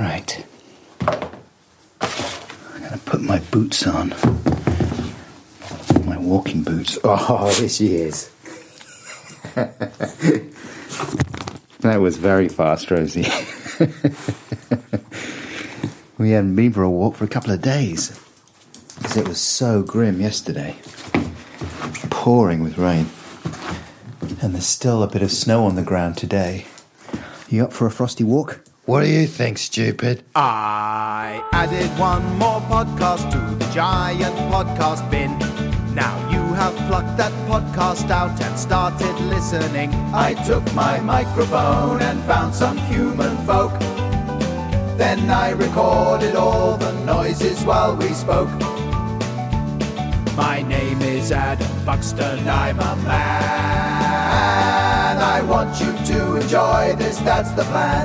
Right. I'm going to put my boots on. My walking boots. Oh, this she is. That was very fast, Rosie. We hadn't been for a walk for a couple of days because it was so grim yesterday. Pouring with rain. And there's still a bit of snow on the ground today. You up for a frosty walk? What do you think, stupid? I added one more podcast to the giant podcast bin. Now you have plucked that podcast out and started listening. I took my microphone and found some human folk. Then I recorded all the noises while we spoke. My name is Adam Buxton, I'm a man. I want you to enjoy this, that's the plan.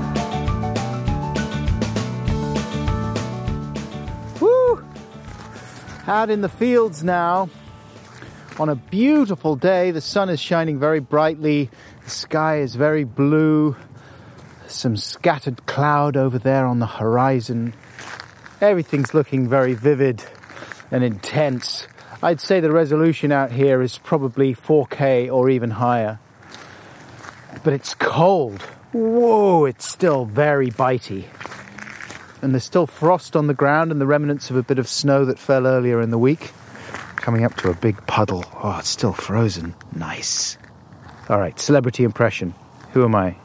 Woo! Out in the fields now, on a beautiful day. The sun is shining very brightly, the sky is very blue, some scattered cloud over there on the horizon. Everything's looking very vivid and intense. I'd say the resolution out here is probably 4K or even higher. But it's cold. Whoa, it's still very bitey. And there's still frost on the ground and the remnants of a bit of snow that fell earlier in the week. Coming up to a big puddle. Oh, it's still frozen. Nice. All right, celebrity impression. Who am I?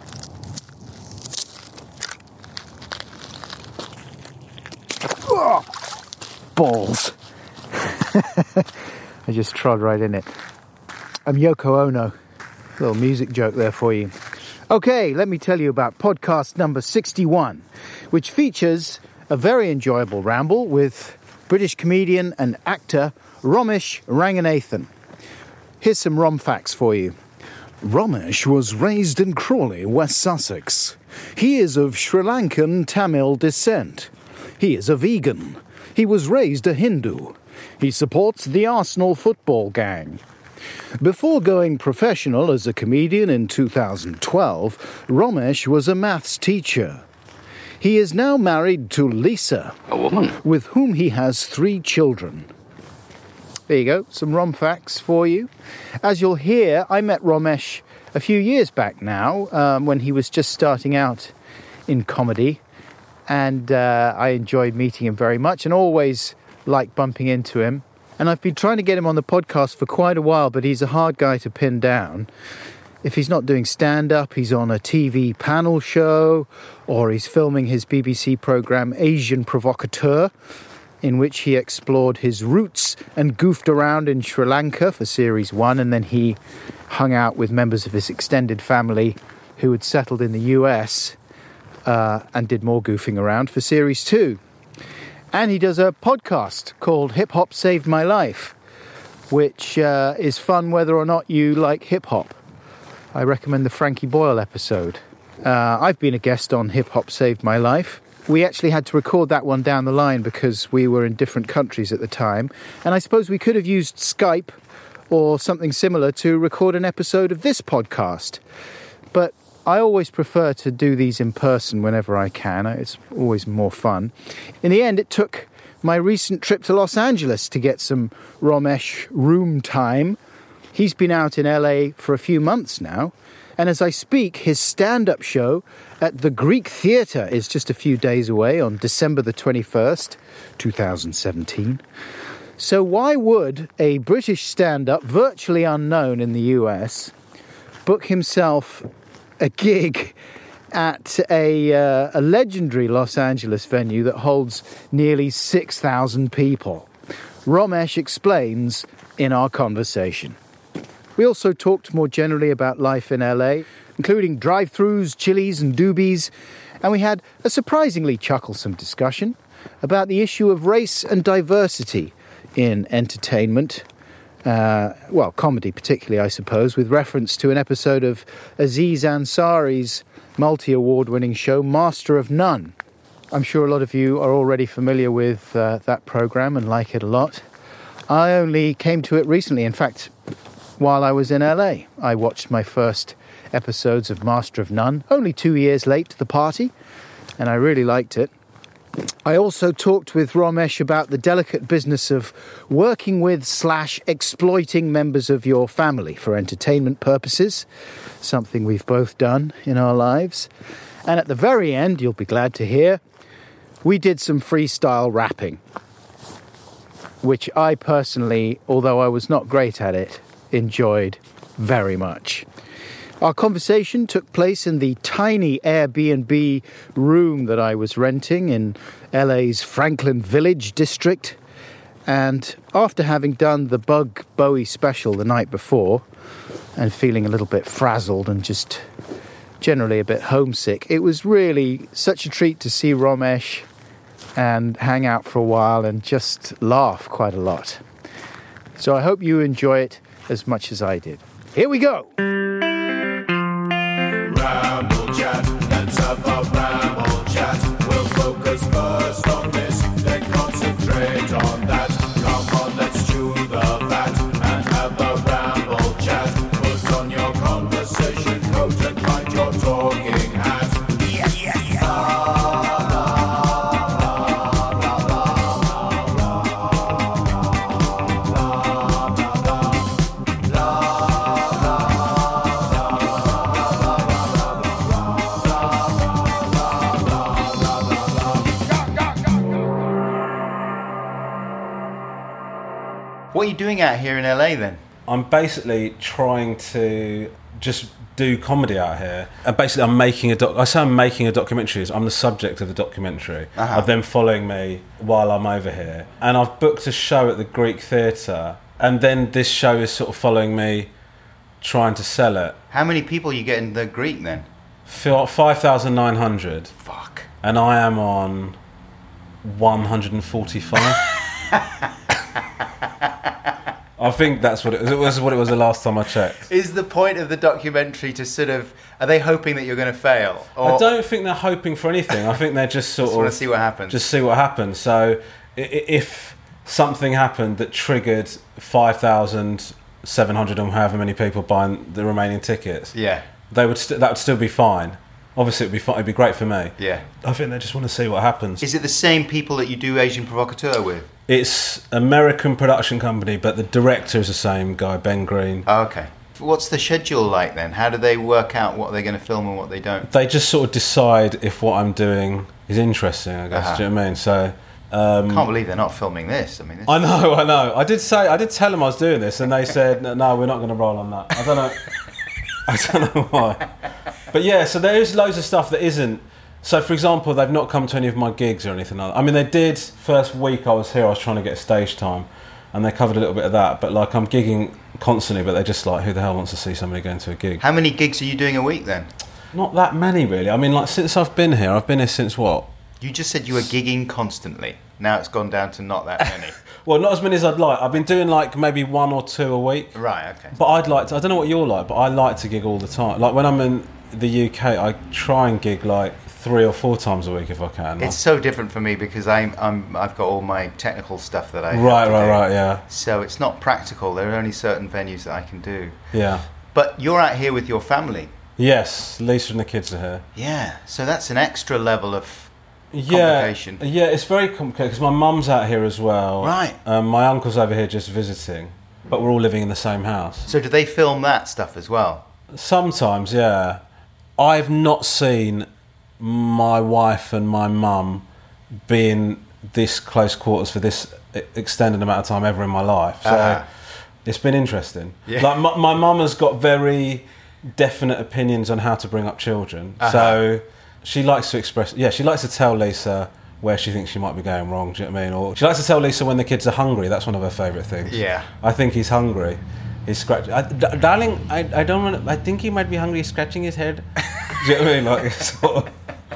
Oh, balls. I just trod right in it. I'm Yoko Ono. A little music joke there for you. Okay, let me tell you about podcast number 61, which features a very enjoyable ramble with British comedian and actor Romesh Ranganathan. Here's some Rom facts for you. Romesh was raised in Crawley, West Sussex. He is of Sri Lankan Tamil descent. He is a vegan. He was raised a Hindu. He supports the Arsenal football gang. Before going professional as a comedian in 2012, Romesh was a maths teacher. He is now married to Lisa, A woman? with whom he has 3 children. There you go, some Rom facts for you. As you'll hear, I met Romesh a few years back now, when he was just starting out in comedy, and I enjoyed meeting him very much and always like bumping into him. And I've been trying to get him on the podcast for quite a while, but he's a hard guy to pin down. If he's not doing stand-up, he's on a TV panel show, or he's filming his BBC programme Asian Provocateur, in which he explored his roots and goofed around in Sri Lanka for Series 1, and then he hung out with members of his extended family who had settled in the US and did more goofing around for Series 2. And he does a podcast called Hip Hop Saved My Life, which is fun whether or not you like hip hop. I recommend the Frankie Boyle episode. I've been a guest on Hip Hop Saved My Life. We actually had to record that one down the line because we were in different countries at the time. And I suppose we could have used Skype or something similar to record an episode of this podcast. But I always prefer to do these in person whenever I can. It's always more fun. In the end, it took my recent trip to Los Angeles to get some Romesh room time. He's been out in LA for a few months now. And as I speak, his stand-up show at the Greek Theatre is just a few days away on December the 21st, 2017. So why would a British stand-up, virtually unknown in the US, book himself a gig at a legendary Los Angeles venue that holds nearly 6,000 people? Romesh explains in our conversation. We also talked more generally about life in LA, including drive-thrus, chilies and doobies, and we had a surprisingly chucklesome discussion about the issue of race and diversity in entertainment. Comedy particularly, I suppose, with reference to an episode of Aziz Ansari's multi-award-winning show, Master of None. I'm sure a lot of you are already familiar with that programme and like it a lot. I only came to it recently. In fact, while I was in LA, I watched my first episodes of Master of None, only 2 years late to the party. and I really liked it. I also talked with Romesh about the delicate business of working with / exploiting members of your family for entertainment purposes, something we've both done in our lives. And at the very end, you'll be glad to hear, we did some freestyle rapping, which I personally, although I was not great at it, enjoyed very much. Our conversation took place in the tiny Airbnb room that I was renting in LA's Franklin Village district. And after having done the Bug Bowie special the night before and feeling a little bit frazzled and just generally a bit homesick, it was really such a treat to see Romesh and hang out for a while and just laugh quite a lot. So I hope you enjoy it as much as I did. Here we go! Ramble chat, let's have a ramble chat. We'll focus first on this, then concentrate on that. Come on, let's chew the fat and have a ramble chat. Put on your conversation coat and find your talking hat. Yes, yes, yes. What are you doing out here in LA then? I'm basically trying to just do comedy out here. And basically I'm making I say I'm making a documentary. I'm the subject of the documentary of them following me while I'm over here. And I've booked a show at the Greek Theatre, and then this show is sort of following me trying to sell it. How many people you get in the Greek then? 5,900. Fuck. And I am on 145. I think that's what it was. It was what it was the last time I checked. Is the point of the documentary to sort of... Are they hoping that you're going to fail? Or I don't think they're hoping for anything. I think they're just sort just of... want to see what happens. Just see what happens. So if something happened that triggered 5,700 and however many people buying the remaining tickets, yeah, that would still be fine. Obviously, it'd be fine. It'd be great for me. Yeah. I think they just want to see what happens. Is it the same people that you do Asian Provocateur with? It's American production company, but the director is the same guy, Ben Green. Oh, okay. What's the schedule like then? How do they work out what they're going to film and what they don't? They just sort of decide if what I'm doing is interesting, I guess. Do you know what I mean? So... can't believe they're not filming this. I mean, I know. I did tell them I was doing this, and they said, no, we're not going to roll on that. I don't know. I don't know why. But yeah, so there is loads of stuff that isn't. So, for example, they've not come to any of my gigs or anything like that. I mean, they did. First week I was here, I was trying to get stage time, and they covered a little bit of that. But like, I'm gigging constantly, but they're just like, who the hell wants to see somebody going to a gig? How many gigs are you doing a week then? Not that many, really. I mean, like, since I've been here since what? You just said you were gigging constantly. Now it's gone down to not that many. Well, not as many as I'd like. I've been doing like maybe 1 or 2 a week. Right, okay. But I'd like to, I don't know what you're like, but I like to gig all the time. Like when I'm in the UK, I try and gig like 3 or 4 times a week if I can. It's so different for me because I've got all my technical stuff that I have Right, to do. yeah. So it's not practical. There are only certain venues that I can do. Yeah. But you're out here with your family. Yes, Lisa and the kids are here. Yeah, so that's an extra level of complication. Yeah, it's very complicated because my mum's out here as well. Right. My uncle's over here just visiting, but we're all living in the same house. So do they film that stuff as well? Sometimes, yeah. I've not seen my wife and my mum be in this close quarters for this extended amount of time ever in my life. So it's been interesting. Yeah. Like my mum has got very definite opinions on how to bring up children. So she likes to express... Yeah, she likes to tell Lisa where she thinks she might be going wrong, do you know what I mean? Or she likes to tell Lisa when the kids are hungry. That's one of her favourite things. Yeah. I think he's hungry. He's scratching... Darling, I don't want to... I think he might be hungry. He's scratching his head. Do you know what I mean? Like, sort of...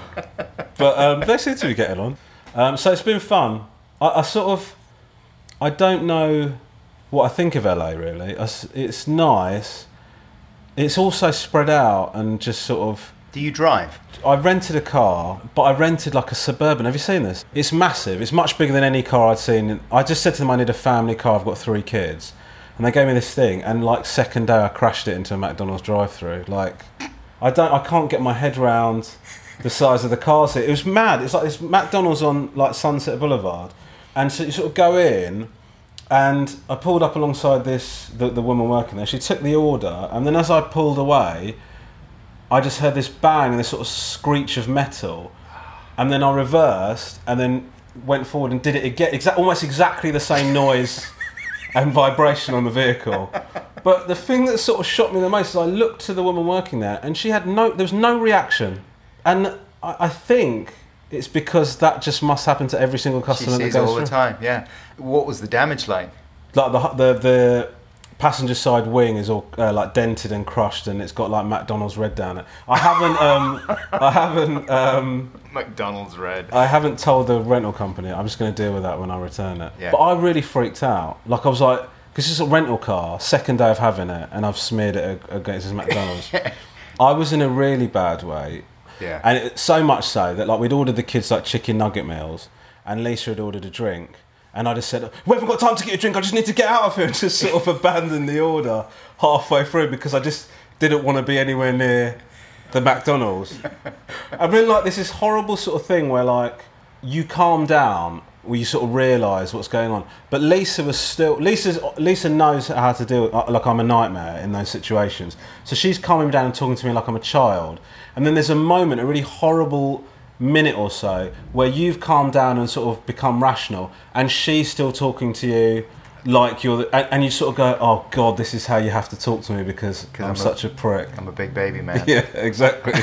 But they seem to be getting on. So it's been fun. I sort of... I don't know what I think of LA, really. It's nice. It's also spread out and just sort of... Do you drive? I rented a car, but I rented like a Suburban. Have you seen this? It's massive. It's much bigger than any car I'd seen. I just said to them I need a family car. I've got 3 kids. And they gave me this thing, and like second day I crashed it into a McDonald's drive-through. Like, I can't get my head round the size of the car seat. It was mad. It's like this McDonald's on like Sunset Boulevard, and so you sort of go in, and I pulled up alongside the woman working there. She took the order, and then as I pulled away, I just heard this bang and this sort of screech of metal, and then I reversed and then went forward and did it again, almost exactly the same noise and vibration on the vehicle. But the thing that sort of shocked me the most is I looked to the woman working there, and there was no reaction, and I think it's because that just must happen to every single customer that goes through. She sees it all the time. Yeah. What was the damage like? Like the passenger side wing is all like dented and crushed, and it's got like McDonald's red down it. I haven't McDonald's red. I haven't told the rental company. I'm just going to deal with that when I return it. Yeah. But I really freaked out. Like I was like, because it's a rental car, second day of having it, and I've smeared it against this McDonald's. I was in a really bad way. Yeah. And so much so that like we'd ordered the kids like chicken nugget meals, and Lisa had ordered a drink, and I just said, "We haven't got time to get a drink. I just need to get out of here," and just sort of abandoned the order halfway through because I just didn't want to be anywhere near the McDonald's. I mean, like, this is horrible sort of thing where like you calm down, where you sort of realise what's going on. But Lisa knows how to deal with, like, I'm a nightmare in those situations. So she's calming down and talking to me like I'm a child. And then there's a moment, a really horrible minute or so, where you've calmed down and sort of become rational, and she's still talking to you like you're and you sort of go, oh God, this is how you have to talk to me because I'm such a prick. I'm a big baby man. Yeah, exactly.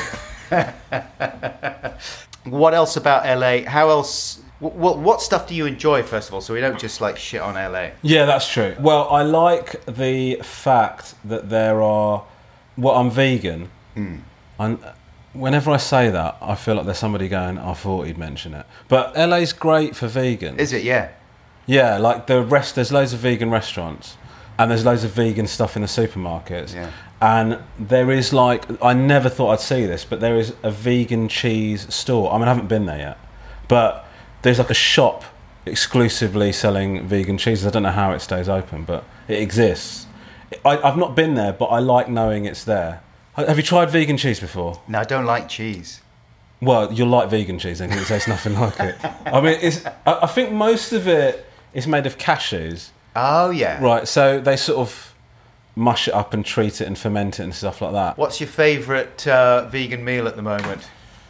What else about LA? How else? What stuff do you enjoy, first of all, so we don't just like shit on LA? Yeah, that's true. Well, I like the fact that I'm vegan. Whenever I say that, I feel like there's somebody going, I thought he'd mention it. But LA's great for vegans. Is it? Yeah. Yeah, like there's loads of vegan restaurants, and there's loads of vegan stuff in the supermarkets. Yeah. And there is like, I never thought I'd see this, but there is a vegan cheese store. I mean, I haven't been there yet, but there's like a shop exclusively selling vegan cheeses. I don't know how it stays open, but it exists. I've not been there, but I like knowing it's there. Have you tried vegan cheese before? No, I don't like cheese. Well, you'll like vegan cheese then, because it tastes nothing like it. I mean, I think most of it is made of cashews. Oh, yeah. Right, so they sort of mush it up and treat it and ferment it and stuff like that. What's your favourite vegan meal at the moment?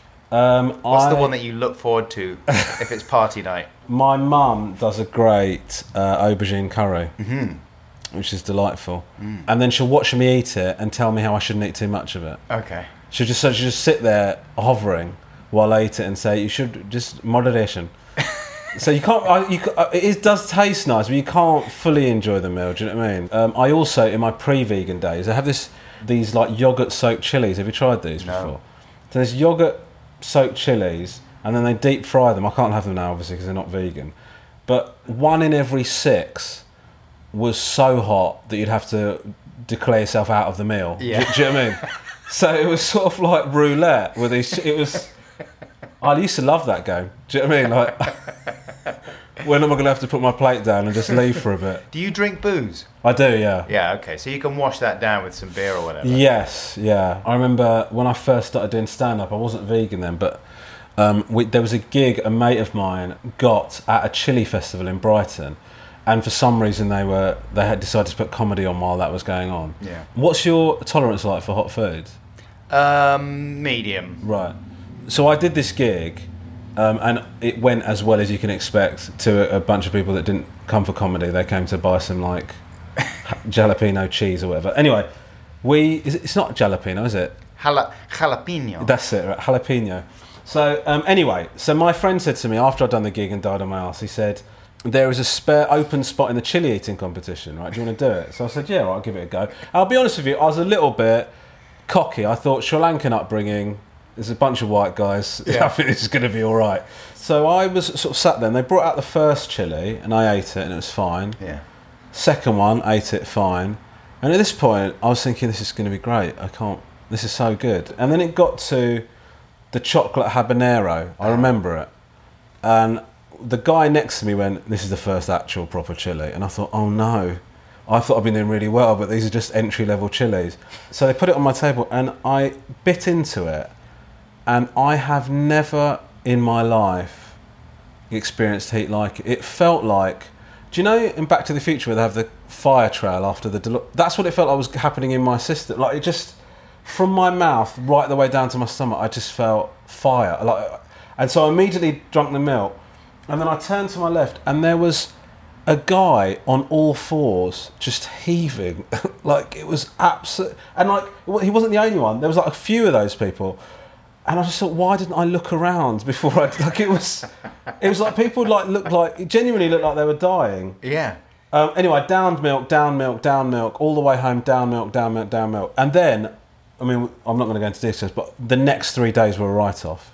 What's the one that you look forward to if it's party night? My mum does a great aubergine curry, which is delightful. And then she'll watch me eat it and tell me how I shouldn't eat too much of it. Okay. She'll just sit there hovering while I eat it and say, you should just moderation. So you can't. It does taste nice, but you can't fully enjoy the meal. Do you know what I mean? I also, in my pre-vegan days, I have these like yogurt-soaked chilies. Have you tried these before? So there's yogurt-soaked chilies, and then they deep fry them. I can't have them now, obviously, because they're not vegan. But 1 in every 6 was so hot that you'd have to declare yourself out of the meal. Yeah. Do you know what I mean? So it was sort of like roulette with these. It was. I used to love that game. Do you know what I mean? Like, when am I going to have to put my plate down and just leave for a bit? Do you drink booze? I do, yeah. Yeah, okay. So you can wash that down with some beer or whatever. Yes, yeah. I remember when I first started doing stand-up, I wasn't vegan then, but there was a gig a mate of mine got at a chili festival in Brighton, and for some reason they had decided to put comedy on while that was going on. Yeah. What's your tolerance like for hot foods? Medium. Right. So I did this gig, and it went as well as you can expect to a bunch of people that didn't come for comedy. They came to buy some like jalapeno cheese or whatever. Anyway, it's not jalapeno, is it? Jalapeno. That's it, right? Jalapeno. So anyway, so my friend said to me after I'd done the gig and died on my arse, he said, there is a spare open spot in the chili eating competition, right? Do you want to do it? So I said, yeah, right, I'll give it a go. I'll be honest with you, I was a little bit cocky. I thought Sri Lankan upbringing, there's a bunch of white guys, I think this is going to be all right. So I was sort of sat there, and they brought out the first chili, and I ate it, and it was fine. Yeah. Second one, ate it, fine. And at this point, I was thinking, this is going to be great. This is so good. And then it got to the chocolate habanero. I remember it. And the guy next to me went, this is the first actual proper chili. And I thought, oh no. I thought I'd been doing really well, but these are just entry-level chilies. So they put it on my table, and I bit into it. and I have never in my life experienced heat like it. It felt like, do you know in Back to the Future where they have the fire trail after the that's what it felt like was happening in my system. Like it just, from my mouth right the way down to my stomach, I just felt fire. And so I immediately drank the milk, and then I turned to my left, and there was a guy on all fours just heaving. Like it was absolute, and like he wasn't the only one. There was like a few of those people, and I just thought, why didn't I look around before I like it was like people like looked like, it genuinely looked like they were dying. Yeah. Anyway, down milk, all the way home, down milk. And then, I mean, I'm not going to go into details, but the next 3 days were a write-off.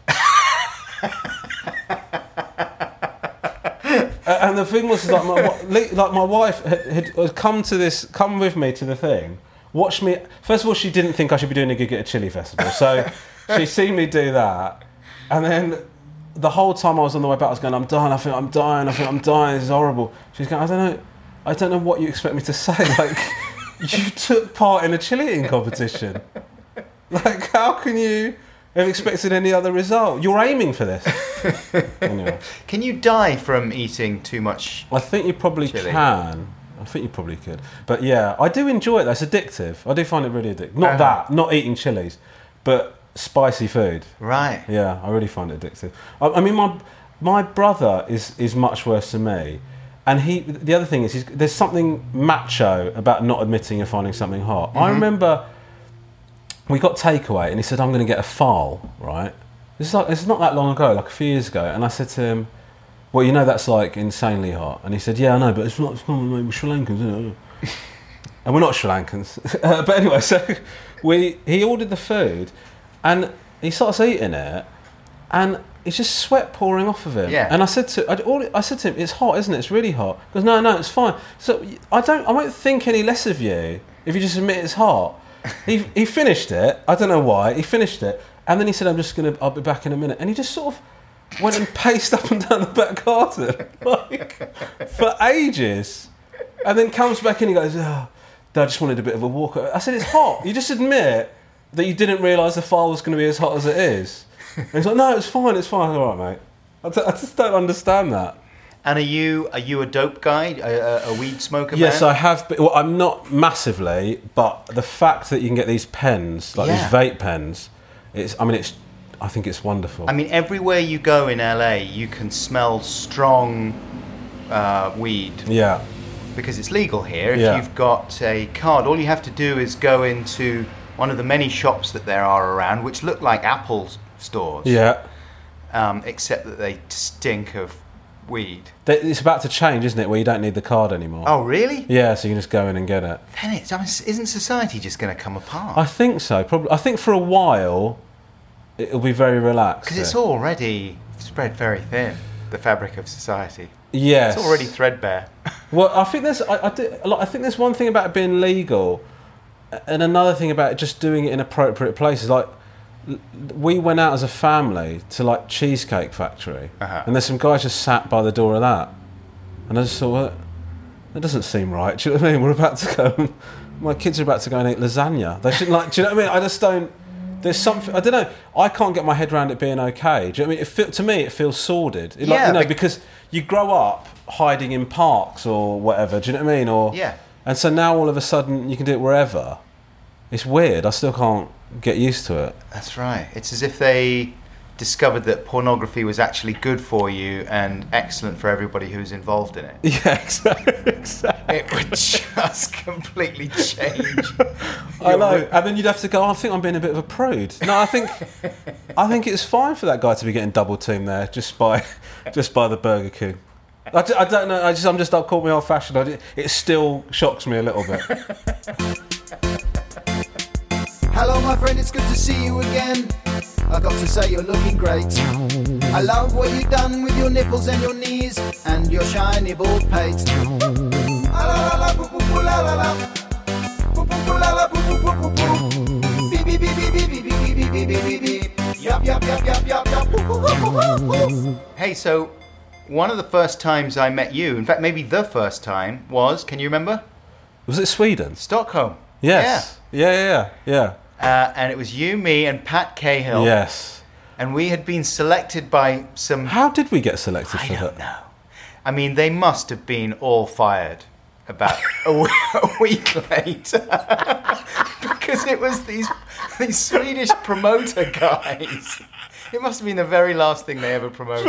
And the thing was, like my wife had come with me to the thing, watched me. First of all, she didn't think I should be doing a gig at a chili festival, so she's seen me do that. And then the whole time I was on the way back, I was going, I'm dying, I think I'm dying, this is horrible. She's going, I don't know what you expect me to say. Like, you took part in a chili eating competition. Like, how can you have expected any other result? You're aiming for this. Anyway. Can you die from eating too much? I think you probably chili? can. I think you probably could. But yeah, I do enjoy it though. It's addictive. I do find it really addictive. Not eating chilies, but spicy food. Right. Yeah, I really find it addictive. I mean, my brother is much worse than me. And the other thing is, there's something macho about not admitting you're finding something hot. Mm-hmm. I remember we got takeaway, and he said, I'm going to get a fal, right? It's not that long ago, like a few years ago. And I said to him, well, you know that's like insanely hot. And he said, yeah, I know, but it's not we're Sri Lankans, isn't it? And we're not Sri Lankans. But anyway, so he ordered the food, and he starts eating it, and it's just sweat pouring off of him. Yeah. And I said to him, it's hot, isn't it? It's really hot. He goes, no, it's fine. So I won't think any less of you if you just admit it's hot. He finished it. I don't know why. He finished it. And then he said, I'll be back in a minute. And he just sort of went and paced up and down the back garden, like, for ages. And then comes back in and he goes, I just wanted a bit of a walk. I said, it's hot. You just admit that you didn't realise the file was going to be as hot as it is. And he's like, no, it's fine. All right, mate. I just don't understand that. And are you a dope guy, a weed smoker? Yes, man? I have. Well, I'm not massively, but the fact that you can get these pens, like these vape pens, I think it's wonderful. I mean, everywhere you go in LA, you can smell strong weed. Yeah. Because it's legal here. If you've got a card, all you have to do is go into one of the many shops that there are around, which look like Apple stores. Yeah. Except that they stink of weed. It's about to change, isn't it, where you don't need the card anymore? Oh, really? Yeah, so you can just go in and get it. Then isn't society just going to come apart? I think so. Probably. I think for a while it'll be very relaxed. Because it's already spread very thin, the fabric of society. Yes. It's already threadbare. Well, I think there's one thing about it being legal, and another thing about it just doing it in appropriate places. Like, we went out as a family to like Cheesecake Factory, and there's some guys just sat by the door of that, and I just thought, well, that doesn't seem right. Do you know what I mean? We're about to go. My kids are about to go and eat lasagna. They shouldn't like. Do you know what I mean? I just don't. There's something. I don't know. I can't get my head around it being okay. Do you know what I mean? To me, it feels sordid. Because you grow up hiding in parks or whatever. Do you know what I mean? And so now all of a sudden you can do it wherever. It's weird. I still can't get used to it. That's right. It's as if they discovered that pornography was actually good for you and excellent for everybody who's involved in it. Yeah, exactly. It would just completely change. I know. And then you'd have to go, I think I'm being a bit of a prude. No, I think it's fine for that guy to be getting double teamed there just by the Burger King. I don't know. I'm just caught me old fashioned. It still shocks me a little bit. Hello my friend, it's good to see you again. I got to say you're looking great. I love what you've done with your nipples and your knees and your shiny bald pate. Hey, so one of the first times I met you, in fact maybe the first time, was, can you remember? Was it Sweden? Stockholm. Yes. Yeah. And it was you, me, and Pat Cahill. Yes. And we had been selected by some... How did we get selected I for don't that? know. I mean, they must have been all fired about a week later. Because it was these Swedish promoter guys. It must have been the very last thing they ever promoted.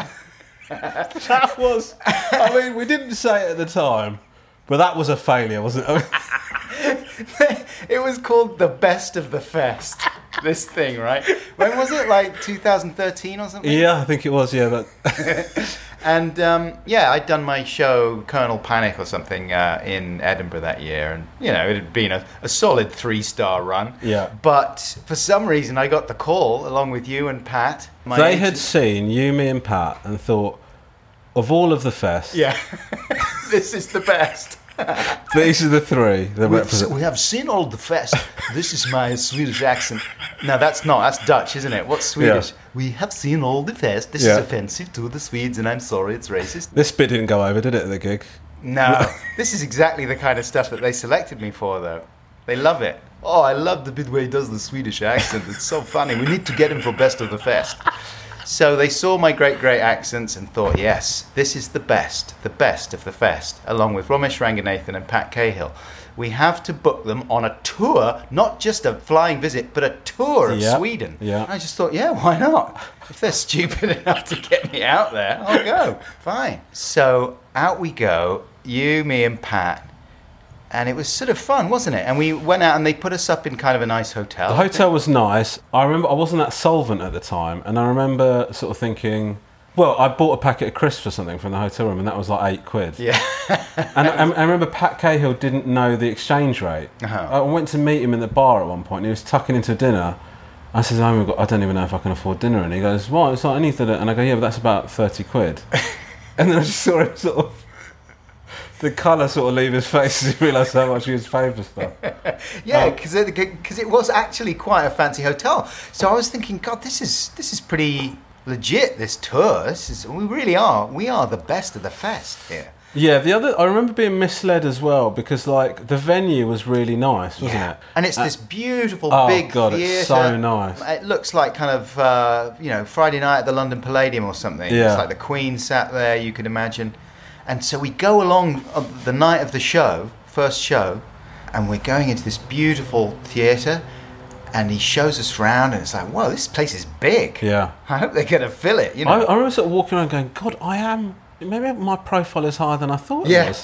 That was... I mean, we didn't say it at the time, but that was a failure, wasn't it? It was called the Best of the Fest, this thing, right? When was it, like 2013 or something? Yeah, I think it was, yeah. And I'd done my show Colonel Panic or something in Edinburgh that year, and it had been a solid 3-star run. Yeah. But for some reason, I got the call along with you and Pat. They had seen you, me, and Pat, and thought, of all of the fest, yeah, this is the best. These are the three that represent. We have seen all the fest. This is my Swedish accent. No, that's not. That's Dutch, isn't it? What's Swedish? Yeah. We have seen all the fest. This is offensive to the Swedes, and I'm sorry, it's racist. This bit didn't go over, did it, at the gig? No. This is exactly the kind of stuff that they selected me for, though. They love it. Oh, I love the bit where he does the Swedish accent. It's so funny. We need to get him for Best of the Fest. So they saw my great accents and thought, yes, this is the best of the fest, along with Romesh Ranganathan and Pat Cahill. We have to book them on a tour, not just a flying visit, but a tour of Sweden. Yeah. And I just thought, yeah, why not? If they're stupid enough to get me out there, I'll go. Fine. So out we go, you, me and Pat. And it was sort of fun, wasn't it? And we went out and they put us up in kind of a nice hotel. The hotel was nice. I remember I wasn't that solvent at the time, and I remember sort of thinking, well, I bought a packet of crisps or something from the hotel room, and that was like £8. Yeah. And I remember Pat Cahill didn't know the exchange rate. Uh-huh. I went to meet him in the bar at one point, and he was tucking into dinner. I said, oh my God, I don't even know if I can afford dinner. And he goes, well, it's not anything. And I go, yeah, but that's about £30. And then I just saw him sort of, the colour sort of leave his face as he realised how much he was paying for stuff. Yeah, because it was actually quite a fancy hotel. So I was thinking, God, this is pretty legit. This tour, we really are. We are the best of the fest here. Yeah, I remember being misled as well because like the venue was really nice, wasn't it? And it's this beautiful big God, theatre. It's so nice. It looks like kind of Friday night at the London Palladium or something. Yeah. It's like the Queen sat there, you could imagine. And so we go along the night of the show, first show, and we're going into this beautiful theatre, and he shows us around, and it's like, whoa, this place is big. Yeah. I hope they're going to fill it, I remember sort of walking around going, God, maybe my profile is higher than I thought it was.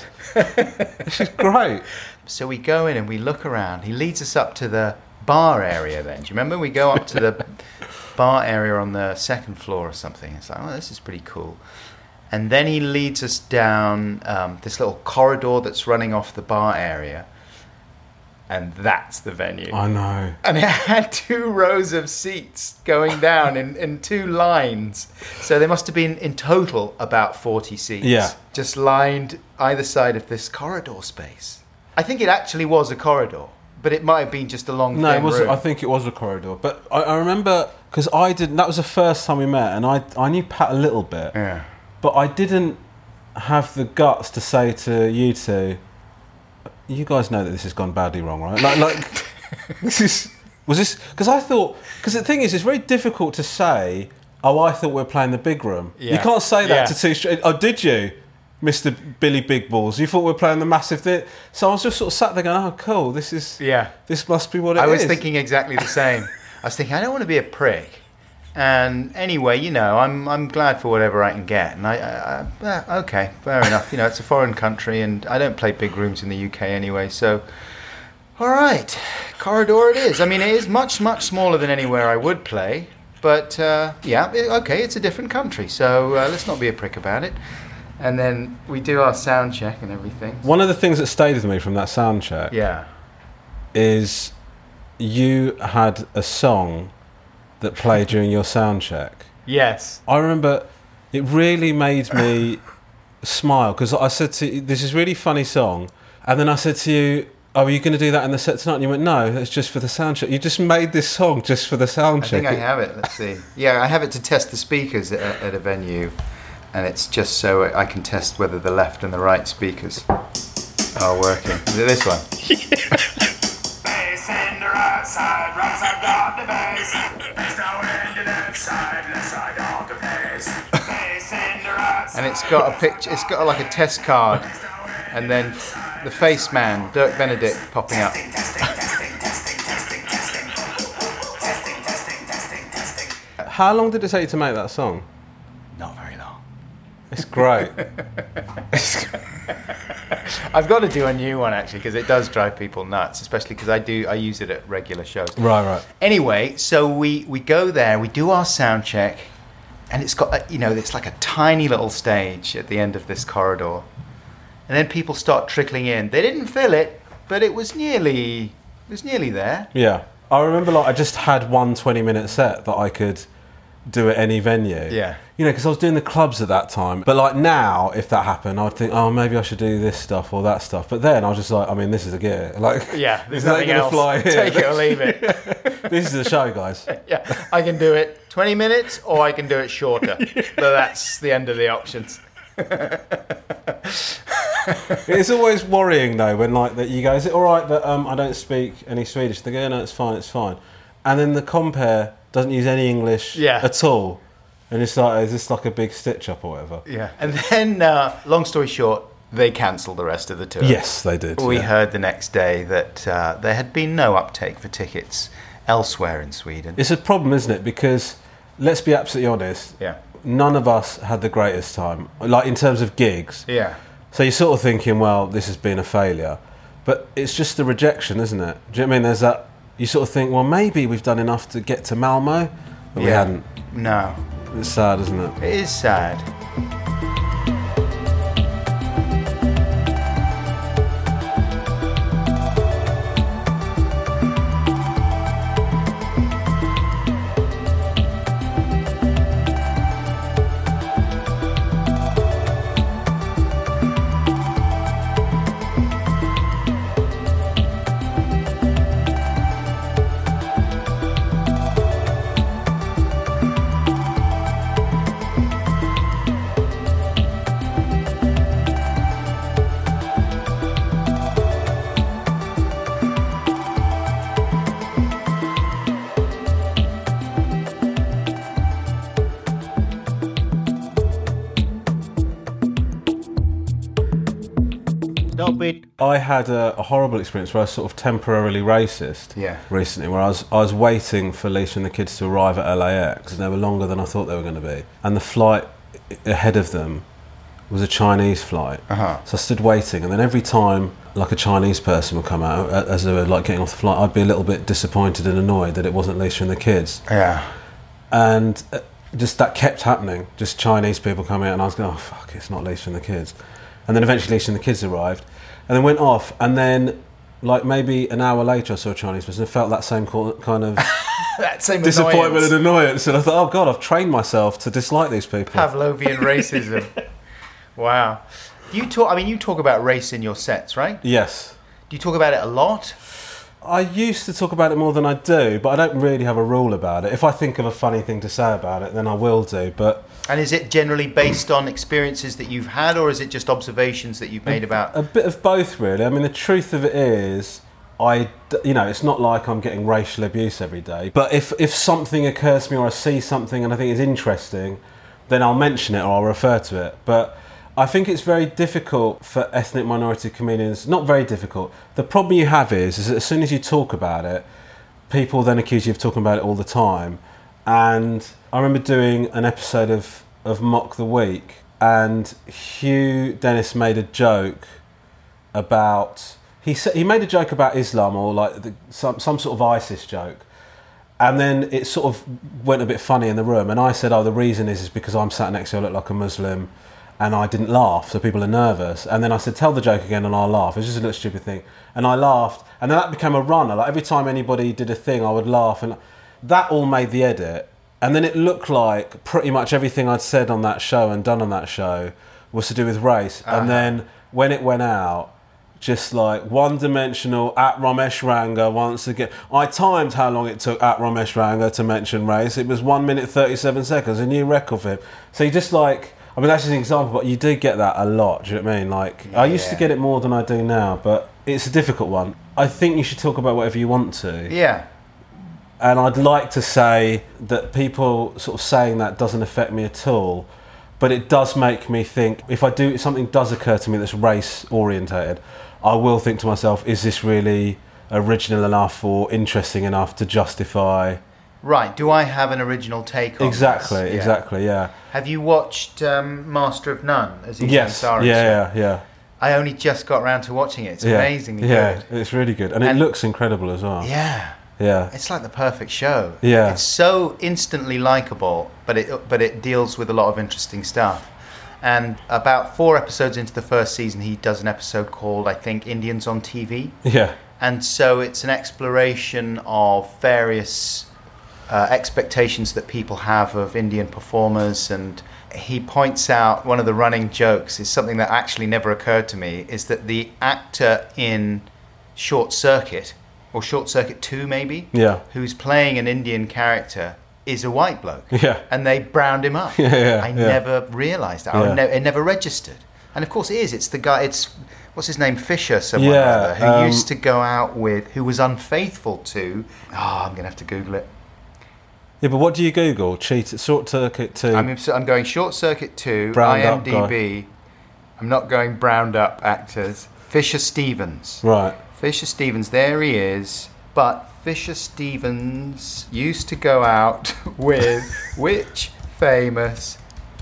This is great. So we go in and we look around. He leads us up to the bar area then. Do you remember? We go up to the bar area on the second floor or something. It's like, oh, this is pretty cool. And then he leads us down this little corridor that's running off the bar area. And that's the venue. I know. And it had 2 rows of seats going down in 2 lines. So there must have been in total about 40 seats. Yeah. Just lined either side of this corridor space. I think it actually was a corridor, but it might have been just a long No, it was. room. I think it was a corridor. But I remember, because that was the first time we met, and I knew Pat a little bit. Yeah. But I didn't have the guts to say to you two, you guys know that this has gone badly wrong, right? Like because the thing is, it's very difficult to say, oh, I thought we were playing the big room. Yeah. You can't say that Yeah. to 2 oh, did you, Mr. Billy Big Balls? You thought we were playing the massive theatre? So I was just sort of sat there going, oh, cool, this must be what it is. I was thinking exactly the same. I was thinking, I don't want to be a prick. And anyway, I'm glad for whatever I can get. And okay, fair enough. It's a foreign country, and I don't play big rooms in the UK anyway. So, all right, corridor it is. I mean, it is much, much smaller than anywhere I would play. But okay, it's a different country. So let's not be a prick about it. And then we do our sound check and everything. One of the things that stayed with me from that sound check is you had a song that played during your sound check. Yes. I remember it really made me smile because I said to you, this is a really funny song, and then I said to you, oh, are you going to do that in the set tonight? And you went, no, that's just for the sound check. You just made this song just for the sound check. I think I have it. Let's see. Yeah, I have it to test the speakers at a venue, and it's just so I can test whether the left and the right speakers are working. Is it this one? Send her outside, right side on the bass. Bass now and left side of the bass. Bass in the right And it's got a picture. It's got like a test card, and then the face man, Dirk Benedict, popping up. How long did it take you to make that song? Not very long. It's great. I've got to do a new one actually because it does drive people nuts, especially because I use it at regular shows. Right. Anyway, so we go there, we do our sound check, and it's got it's like a tiny little stage at the end of this corridor, and then people start trickling in. They didn't fill it, but it was nearly there. Yeah. I remember I just had one 20-minute set that I could do at any venue. Yeah. Because I was doing the clubs at that time. But now, if that happened, I'd think, oh, maybe I should do this stuff or that stuff. But then I was just like, this is a gear. There's nothing else. Fly here. Take it or leave it. This is the show, guys. Yeah, I can do it 20 minutes or I can do it shorter. But that's the end of the options. It's always worrying though when that you go, is it all right that I don't speak any Swedish? They go, no, it's fine. And then the compere doesn't use any English at all, and it's like, is this like a big stitch up or whatever? Yeah. And then, long story short, they cancelled the rest of the tour. Yes, they did. We heard the next day that there had been no uptake for tickets elsewhere in Sweden. It's a problem, isn't it? Because let's be absolutely honest. Yeah. None of us had the greatest time, in terms of gigs. Yeah. So you're sort of thinking, well, this has been a failure. But it's just the rejection, isn't it? Do you know what I mean? There's that, you sort of think, well, maybe we've done enough to get to Malmo, but we hadn't. No. It's sad, isn't it? It is sad. Stop it. I had a horrible experience where I was sort of temporarily racist recently, where I was waiting for Lisa and the kids to arrive at LAX, and they were longer than I thought they were going to be. And the flight ahead of them was a Chinese flight. Uh-huh. So I stood waiting, and then every time a Chinese person would come out as they were getting off the flight, I'd be a little bit disappointed and annoyed that it wasn't Lisa and the kids. Yeah. And just that kept happening, just Chinese people coming out, and I was going, oh fuck, it's not Lisa and the kids. And then eventually Lisa and the kids arrived, and then went off, and then maybe an hour later I saw a Chinese person and felt that same kind of that same disappointment and annoyance, and I thought, oh god, I've trained myself to dislike these people. Pavlovian racism. Wow. You talk about race in your sets, right? Yes. Do you talk about it a lot? I used to talk about it more than I do, but I don't really have a rule about it. If I think of a funny thing to say about it, then I will do, but... And is it generally based on experiences that you've had, or is it just observations that you've made about... A bit of both, really. I mean, the truth of it is, it's not like I'm getting racial abuse every day, but if something occurs to me or I see something and I think it's interesting, then I'll mention it or I'll refer to it. But I think it's very difficult for ethnic minority comedians. Not very difficult. The problem you have is that as soon as you talk about it, people then accuse you of talking about it all the time. And I remember doing an episode of Mock the Week, and Hugh Dennis made a joke about... He made a joke about Islam, or some sort of ISIS joke. And then it sort of went a bit funny in the room. And I said, the reason is because I'm sat next to you, I look like a Muslim. And I didn't laugh, so people are nervous. And then I said, tell the joke again and I'll laugh. It's just a little stupid thing. And I laughed. And then that became a runner. Every time anybody did a thing, I would laugh. And that all made the edit. And then it looked like pretty much everything I'd said on that show and done on that show was to do with race. Uh-huh. And then when it went out, just one-dimensional at Ramesh Ranga once again. I timed how long it took at Ramesh Ranga to mention race. It was 1 minute 37 seconds, a new record for him. So you just that's just an example, but you do get that a lot, do you know what I mean? I used to get it more than I do now, but it's a difficult one. I think you should talk about whatever you want to. Yeah. And I'd like to say that people sort of saying that doesn't affect me at all, but it does make me think, if something does occur to me that's race orientated, I will think to myself, is this really original enough or interesting enough to justify? Right, do I have an original take on Exactly, this? exactly, yeah. Have you watched Master of None? Aziz Yes, Ansari's yeah. I only just got around to watching it. It's amazingly good. Yeah, it's really good. And it looks incredible as well. Yeah. Yeah. It's like the perfect show. Yeah. It's so instantly likable, but it deals with a lot of interesting stuff. And about 4 episodes into the first season, he does an episode called, I think, Indians on TV. Yeah. And so it's an exploration of various expectations that people have of Indian performers. And he points out, one of the running jokes is something that actually never occurred to me, is that the actor in Short Circuit, or Short Circuit 2 maybe, who's playing an Indian character, is a white bloke. Yeah. And they browned him up. I never realised that. It never registered. And of course it is. It's the guy, what's his name, Fisher, someone or other, who used to go out with, who was unfaithful to, I'm going to have to Google it. Yeah, but what do you Google? Short Circuit 2? I'm going Short Circuit 2, Browned IMDb. I'm not going browned up actors. Fisher Stevens. Right. Fisher Stevens, there he is. But Fisher Stevens used to go out with which famous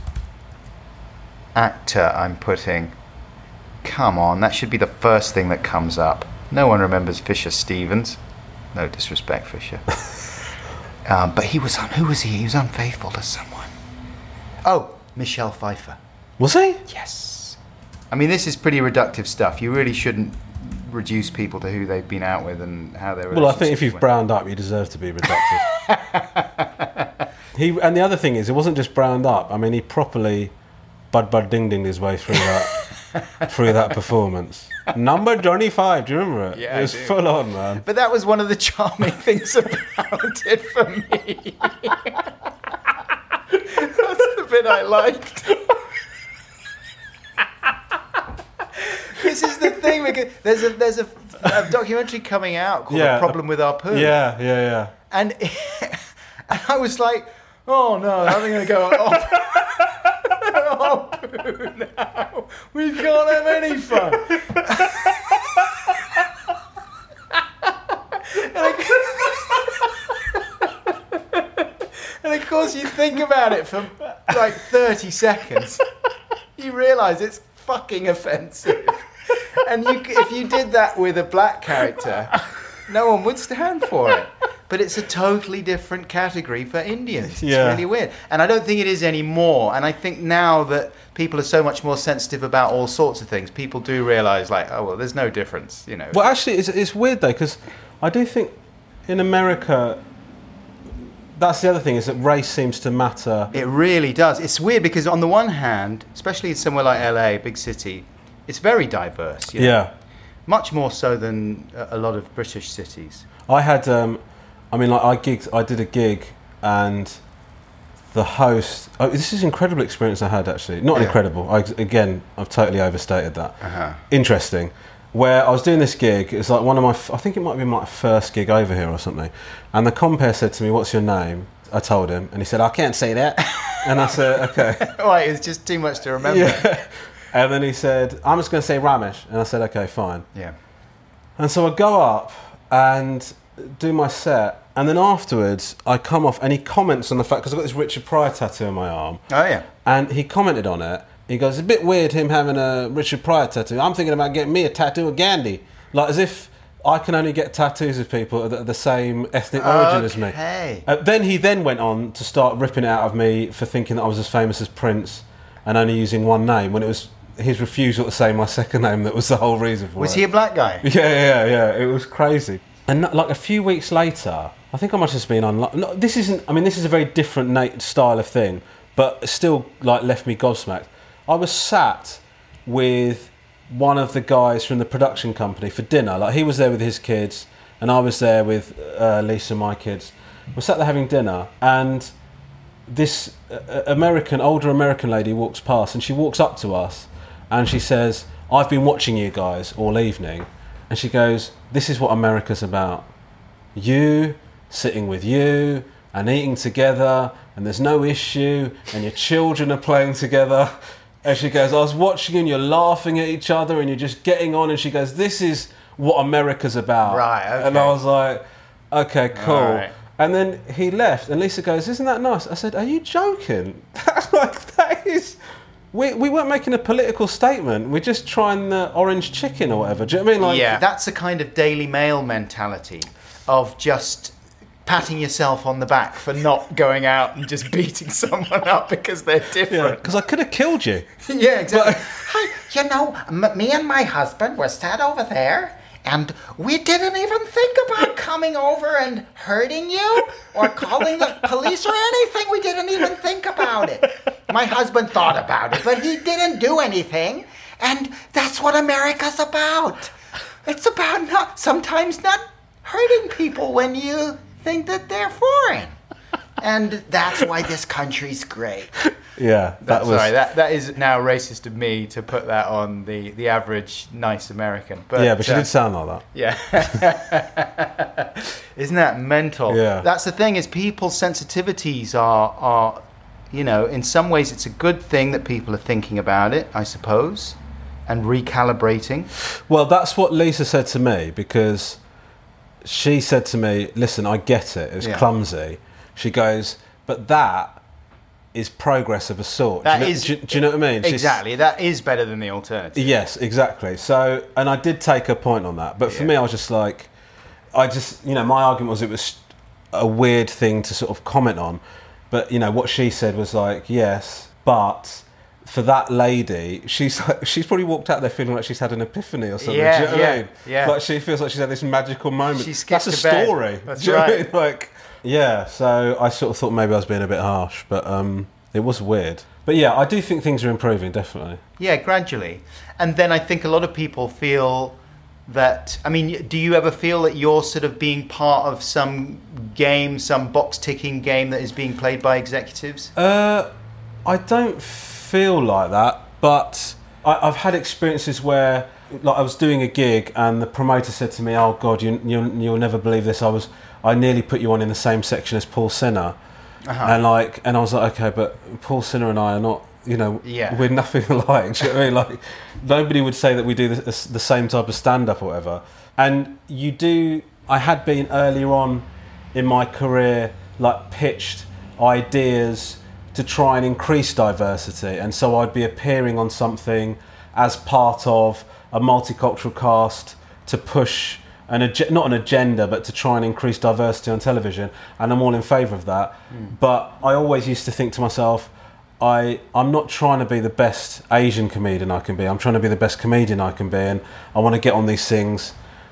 actor I'm putting? Come on, that should be the first thing that comes up. No one remembers Fisher Stevens. No disrespect, Fisher. But he was who was he? He was unfaithful to someone. Oh, Michelle Pfeiffer. Was he? Yes. I mean, this is pretty reductive stuff. You really shouldn't reduce people to who they've been out with and how they're. Well, I think if you've browned up, you deserve to be reductive. And the other thing is, it wasn't just browned up. I mean, he properly bud ding dinged his way through that performance. Number 25, do you remember it? Yeah, it was full on, man. But that was one of the charming things about it for me. That's the bit I liked. This is the thing, because there's a documentary coming out called The Problem with Harpoon. Yeah. And I was like, oh no, how are they going to go Harpoon now? We can't have any fun. And of course you think about it for like 30 seconds, you realise it's fucking offensive. And if you did that with a black character, no one would stand for it. But it's a totally different category for Indians. It's really weird. And I don't think it is anymore. And I think now that people are so much more sensitive about all sorts of things, people do realise, like, oh, well, there's no difference, you know. Well, actually, it's weird, though, because I do think in America, that's the other thing, is that race seems to matter. It really does. It's weird because on the one hand, especially in somewhere like LA, big city, it's very diverse. You know? Yeah. Much more so than a lot of British cities. I had, I did a gig, and the host. Oh, this is an incredible experience I had, actually. Not incredible. I've totally overstated that. Interesting. Where I was doing this gig, it's like one of my. I think it might be my first gig over here or something. And the compere said to me, "What's your name?" I told him, and he said, "I can't say that." And I said, "Okay." Right, it's just too much to remember. Yeah. And then he said, "I'm just going to say Ramesh," and I said, "Okay, fine." Yeah. And so I go up and do my set, and then afterwards I come off, and he comments on the fact, because I've got this Richard Pryor tattoo on my arm. Oh yeah. And he commented on it. He goes, "It's a bit weird him having a Richard Pryor tattoo. I'm thinking about getting me a tattoo of Gandhi." Like, as if I can only get tattoos of people that are the same ethnic origin as me. Then he went on to start ripping it out of me for thinking that I was as famous as Prince and only using one name, when it was his refusal to say my second name that was the whole reason for it. Was he a black guy? Yeah. It was crazy. And like a few weeks later, I think I must have just been on. No, this isn't. I mean, this is a very different style of thing, but still, like, left me gobsmacked. I was sat with one of the guys from the production company for dinner. Like, he was there with his kids, and I was there with Lisa, my kids. We're sat there having dinner, and this older American lady walks past, and she walks up to us, and she says, "I've been watching you guys all evening," and she goes, "This is what America's about. You sitting with you and eating together, and there's no issue, and your children are playing together. And she goes, I was watching you and you're laughing at each other and you're just getting on. And she goes, this is what America's about. Right, okay. And I was like, okay, cool. Right. And then he left, and Lisa goes, isn't that nice? I said, are you joking? That is... We weren't making a political statement. We're just trying the orange chicken or whatever. Do you know what I mean? Yeah, that's a kind of Daily Mail mentality of just patting yourself on the back for not going out and just beating someone up because they're different. Because I could have killed you. Yeah, exactly. Hi, me and my husband were sat over there, and we didn't even think about coming over and hurting you or calling the police or anything. We didn't even think about it. My husband thought about it, but he didn't do anything. And that's what America's about. It's about sometimes not hurting people when you think that they're foreign. And that's why this country's great. Yeah, that is now racist of me to put that on the average nice American. But she did sound like that. Yeah. Isn't that mental? Yeah. That's the thing, is people's sensitivities are, in some ways it's a good thing that people are thinking about it, I suppose, and recalibrating. Well, that's what Lisa said to me, because she said to me, listen, I get it. It was clumsy. She goes, but that is progress of a sort. Do you know what I mean? Exactly. That is better than the alternative. Yes, exactly. So, and I did take her point on that. But for me, I was just like, my argument was it was a weird thing to sort of comment on. But, what she said was like, yes, but for that lady, she's probably walked out there feeling like she's had an epiphany or something. Yeah, do you know what I mean? Yeah. Like she feels like she's had this magical moment. She skipped That's a to bed. story. That's do you know what I right. mean? Like, yeah, so I sort of thought maybe I was being a bit harsh, but it was weird. But yeah, I do think things are improving, definitely. Yeah, gradually. And then I think a lot of people feel that, do you ever feel that you're sort of being part of some game, some box-ticking game that is being played by executives? I don't feel like that, but I've had experiences where, like, I was doing a gig and the promoter said to me, oh God, you'll never believe this, I nearly put you on in the same section as Paul Sinner. Uh-huh. And I was like, okay, but Paul Sinner and I are not, we're nothing alike. Do you know what I mean? Like, nobody would say that we do the same type of stand-up or whatever. And I had been earlier on in my career, like, pitched ideas to try and increase diversity. And so I'd be appearing on something as part of a multicultural cast to push not an agenda, but to try and increase diversity on television, and I'm all in favour of that. But I always used to think to myself, I'm not trying to be the best Asian comedian I can be, I'm trying to be the best comedian I can be, and I want to get on these things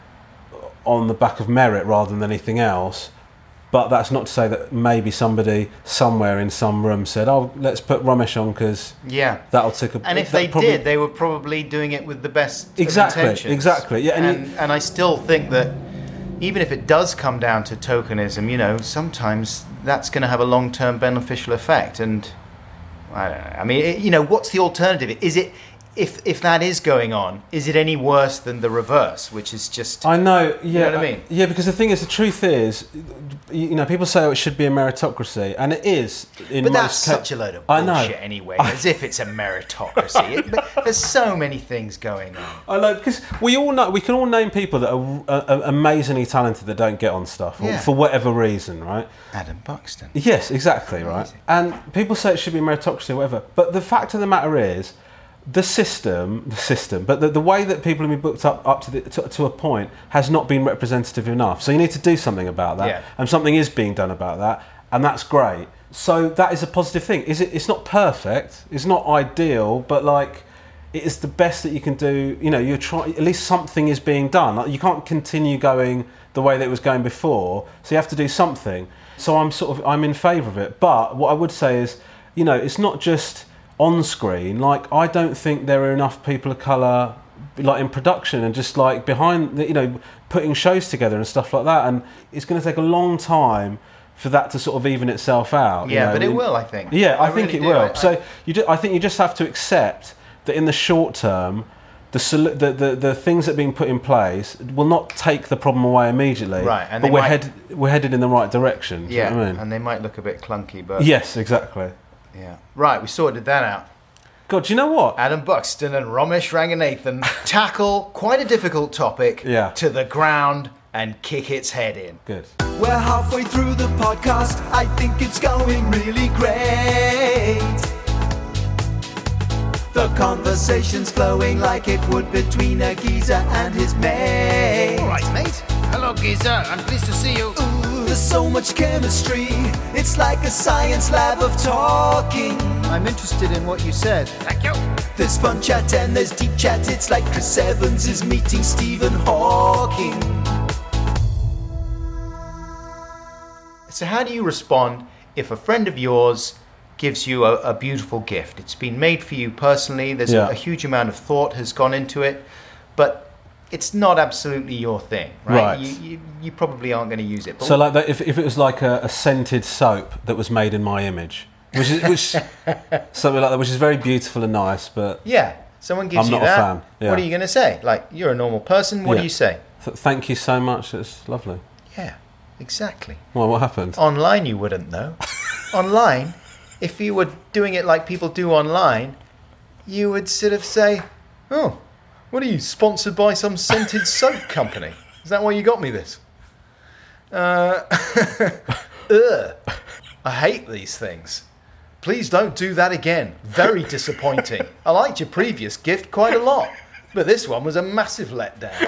on the back of merit rather than anything else. But that's not to say that maybe somebody somewhere in some room said, oh, let's put Romesh on because that'll take a... And if they did, they were probably doing it with the best of intentions. Exactly. Yeah, and I still think that even if it does come down to tokenism, sometimes that's going to have a long-term beneficial effect. And I don't know. What's the alternative? Is it... If that is going on, is it any worse than the reverse, which is just... I know, yeah. You know what I mean? Yeah, because the thing is, the truth is, people say it should be a meritocracy, and it is in but most that's such a load of bullshit anyway, as if it's a meritocracy. But there's so many things going on. I know, because we can all name people that are amazingly talented that don't get on stuff, for whatever reason, right? Adam Buxton. Yes, exactly, right? And people say it should be a meritocracy or whatever, but the fact of the matter is, the system, but the way that people have been booked up to a point has not been representative enough. So you need to do something about that, and something is being done about that, and that's great. So that is a positive thing. It's not perfect, it's not ideal, but like it is the best that you can do. You're trying. At least something is being done. Like, you can't continue going the way that it was going before, so you have to do something. So I'm in favour of it. But what I would say is, it's not just on screen. Like, I don't think there are enough people of colour, like, in production and just like behind, putting shows together and stuff like that. And it's going to take a long time for that to sort of even itself out. Yeah, but it will, I think. Yeah, I think it will. So I think you just have to accept that in the short term, the things that are being put in place will not take the problem away immediately. Right, and but we're headed in the right direction. Do you know what I mean? and they might look a bit clunky, but Yes, exactly. yeah. Right, we sorted that out. God, do you know what? Adam Buxton and Ramesh Ranganathan tackle quite a difficult topic to the ground and kick its head in. Good. We're halfway through the podcast. I think it's going really great. The conversation's flowing like it would between a geezer and his mate. All right, mate. Hello, geezer. I'm pleased to see you. Ooh, there's so much chemistry. It's like a science lab of talking. I'm interested in what you said. Thank you. There's fun chat and there's deep chat. It's like Chris Evans is meeting Stephen Hawking. So how do you respond if a friend of yours gives you a beautiful gift? It's been made for you personally. There's a huge amount of thought has gone into it, but it's not absolutely your thing, right? You probably aren't going to use it. But So like that, if it was like a scented soap that was made in my image, which something like that, which is very beautiful and nice, but yeah, someone gives I'm you not a that. fan. Yeah. What are you going to say? Like, you're a normal person. What do you say? Thank you so much. It's lovely. Yeah, exactly. Well, what happened? Online, you wouldn't know. Online, if you were doing it like people do online, you would sort of say, "Oh, what are you, sponsored by some scented soap company? Is that why you got me this?" Ugh. I hate these things. Please don't do that again. Very disappointing. I liked your previous gift quite a lot, but this one was a massive letdown.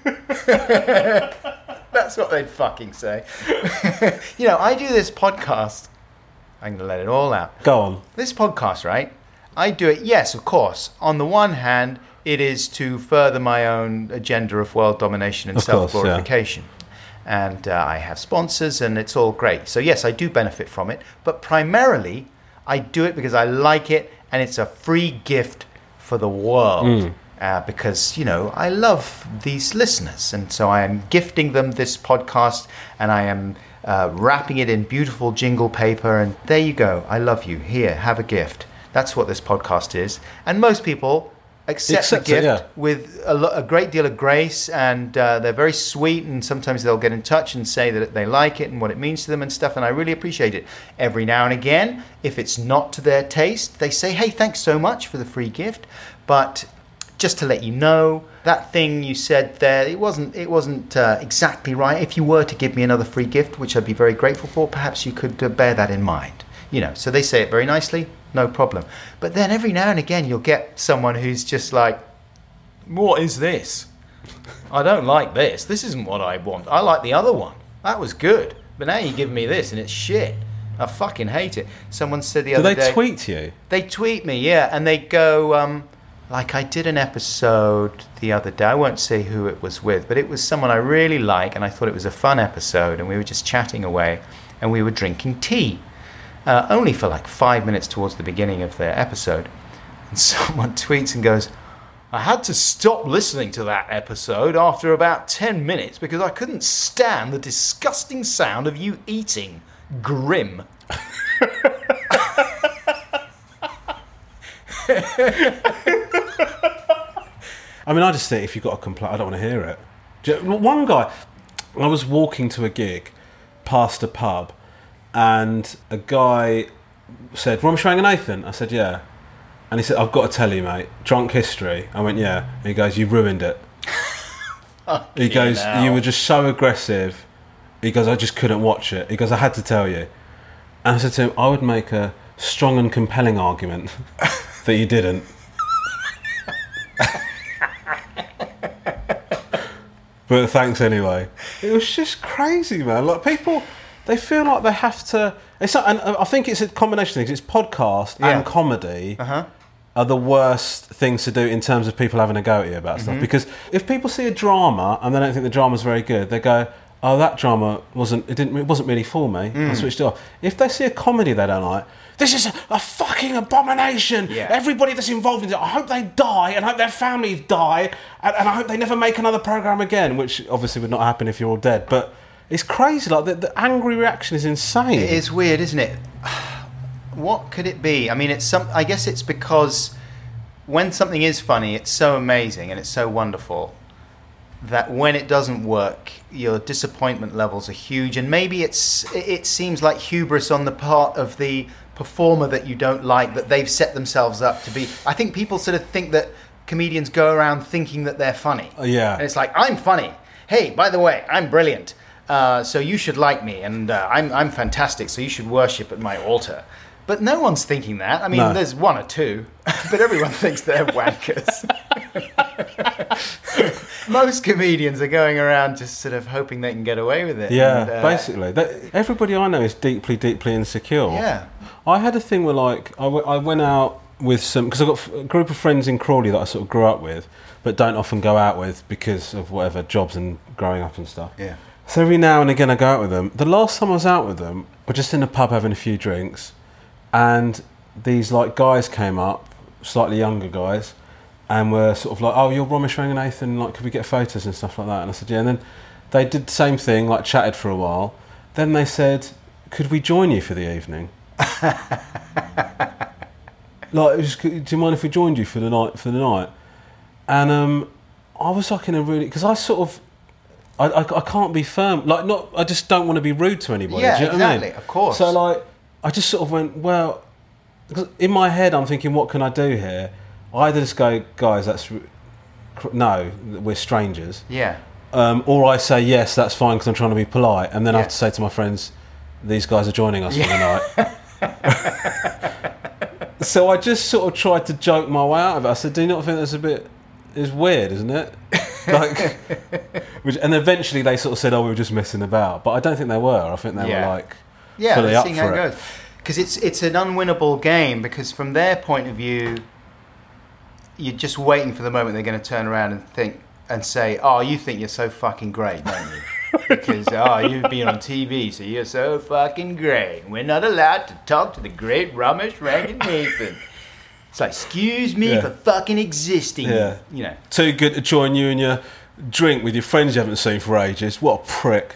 That's what they'd fucking say. You know, I do this podcast. I'm going to let it all out. Go on. This podcast, right? I do it, yes, of course. On the one hand, it is to further my own agenda of world domination and Of course, self-glorification. And I have sponsors, and it's all great. So, yes, I do benefit from it. But primarily, I do it because I like it, and it's a free gift for the world. Because, you know, I love these listeners. And so I am gifting them this podcast, and I am wrapping it in beautiful jingle paper. And there you go. I love you. Here, have a gift. That's what this podcast is. And most people accept the gift with a great deal of grace, and they're very sweet, and sometimes they'll get in touch and say that they like it and what it means to them and stuff, and I really appreciate it. Every now and again, if it's not to their taste, they say, "Hey, thanks so much for the free gift, but just to let you know, that thing you said there, it wasn't exactly right. If you were to give me another free gift, which I'd be very grateful for, perhaps you could bear that in mind." You know, so they say it very nicely, no problem. But then every now and again, you'll get someone who's just like, "What is this? I don't like this. This isn't what I want. I like the other one. That was good. But now you give me this and it's shit. I fucking hate it." Someone said the other day... Do they tweet you? They tweet me, yeah. And they go, like I did an episode the other day. I won't say who it was with, but it was someone I really like, and I thought it was a fun episode, and we were just chatting away, and we were drinking tea. Only for like 5 minutes towards the beginning of their episode. And someone tweets and goes, "I had to stop listening to that episode after about 10 minutes because I couldn't stand the disgusting sound of you eating. Grim." I mean, I just think if you've got a complaint, I don't want to hear it. One guy, I was walking to a gig past a pub, and a guy said, "Ramesh Ranganathan?" I said, "Yeah." And he said, "I've got to tell you, mate, drunk history." I went, "Yeah." And he goes, "You ruined it." He goes, "You were just so aggressive." He goes, "I just couldn't watch it." He goes, "I had to tell you." And I said to him, "I would make a strong and compelling argument that you didn't." But thanks anyway. It was just crazy, man. Like, people, they feel like they have to... It's not, and I think it's a combination of things. It's podcast and comedy are the worst things to do in terms of people having a go at you about stuff. Because if people see a drama and they don't think the drama's very good, they go, "Oh, that drama wasn't really for me. I switched it off." If they see a comedy they don't like, "This is a fucking abomination. Yeah. Everybody that's involved in it, I hope they die, and I hope their families die, and I hope they never make another programme again," which obviously would not happen if you're all dead. But it's crazy. Like, the angry reaction is insane. It is weird, isn't it? What could it be? I mean, I guess it's because when something is funny, it's so amazing and it's so wonderful that when it doesn't work, your disappointment levels are huge. And maybe it seems like hubris on the part of the performer that you don't like, that they've set themselves up to be. I think people sort of think that comedians go around thinking that they're funny. Yeah. And it's like, I'm funny. Hey, by the way, I'm brilliant. So you should like me, and I'm fantastic, so you should worship at my altar. But no one's thinking that. I mean, No. there's one or two, but everyone thinks they're wankers. Most comedians are going around just sort of hoping they can get away with it. Yeah, and, basically. Everybody I know is deeply, deeply insecure. Yeah. I had a thing where, like, I went out with some... Because I've got a group of friends in Crawley that I sort of grew up with, but don't often go out with because of whatever, jobs and growing up and stuff. Yeah. So every now and again I go out with them. The last time I was out with them, we're just in a pub having a few drinks, and these, like, guys came up, slightly younger guys, and were sort of like, oh, you're Romesh Ranganathan, like, could we get photos and stuff like that? And I said, yeah. And then they did the same thing, like, chatted for a while. Then they said, could we join you for the evening? Like, do you mind if we joined you for the night? And I was like in a really... Because I sort of... I can't be firm. Like, not... I just don't want to be rude to anybody. Yeah, do you know what I mean? exactly, of course. So, like, I just sort of went, well... Because in my head, I'm thinking, what can I do here? I either just go, guys, no, we're strangers. Yeah. Or I say, yes, that's fine, because I'm trying to be polite. And then I have to say to my friends, these guys are joining us for the night. So I just sort of tried to joke my way out of it. I said, do you not think that's a bit... It's weird, isn't it? Like, and eventually they sort of said, oh, we were just messing about. But I don't think they were. I think they were, like, fully up seeing for how it. it goes. Because it's an unwinnable game, because from their point of view, you're just waiting for the moment they're going to turn around and think and say, oh, you think you're so fucking great, don't you? Because, you've been on TV, so you're so fucking great. We're not allowed to talk to the great Romesh Ranganathan. It's like, excuse me for fucking existing. Yeah. You know. Too good to join you and your drink with your friends you haven't seen for ages. What a prick.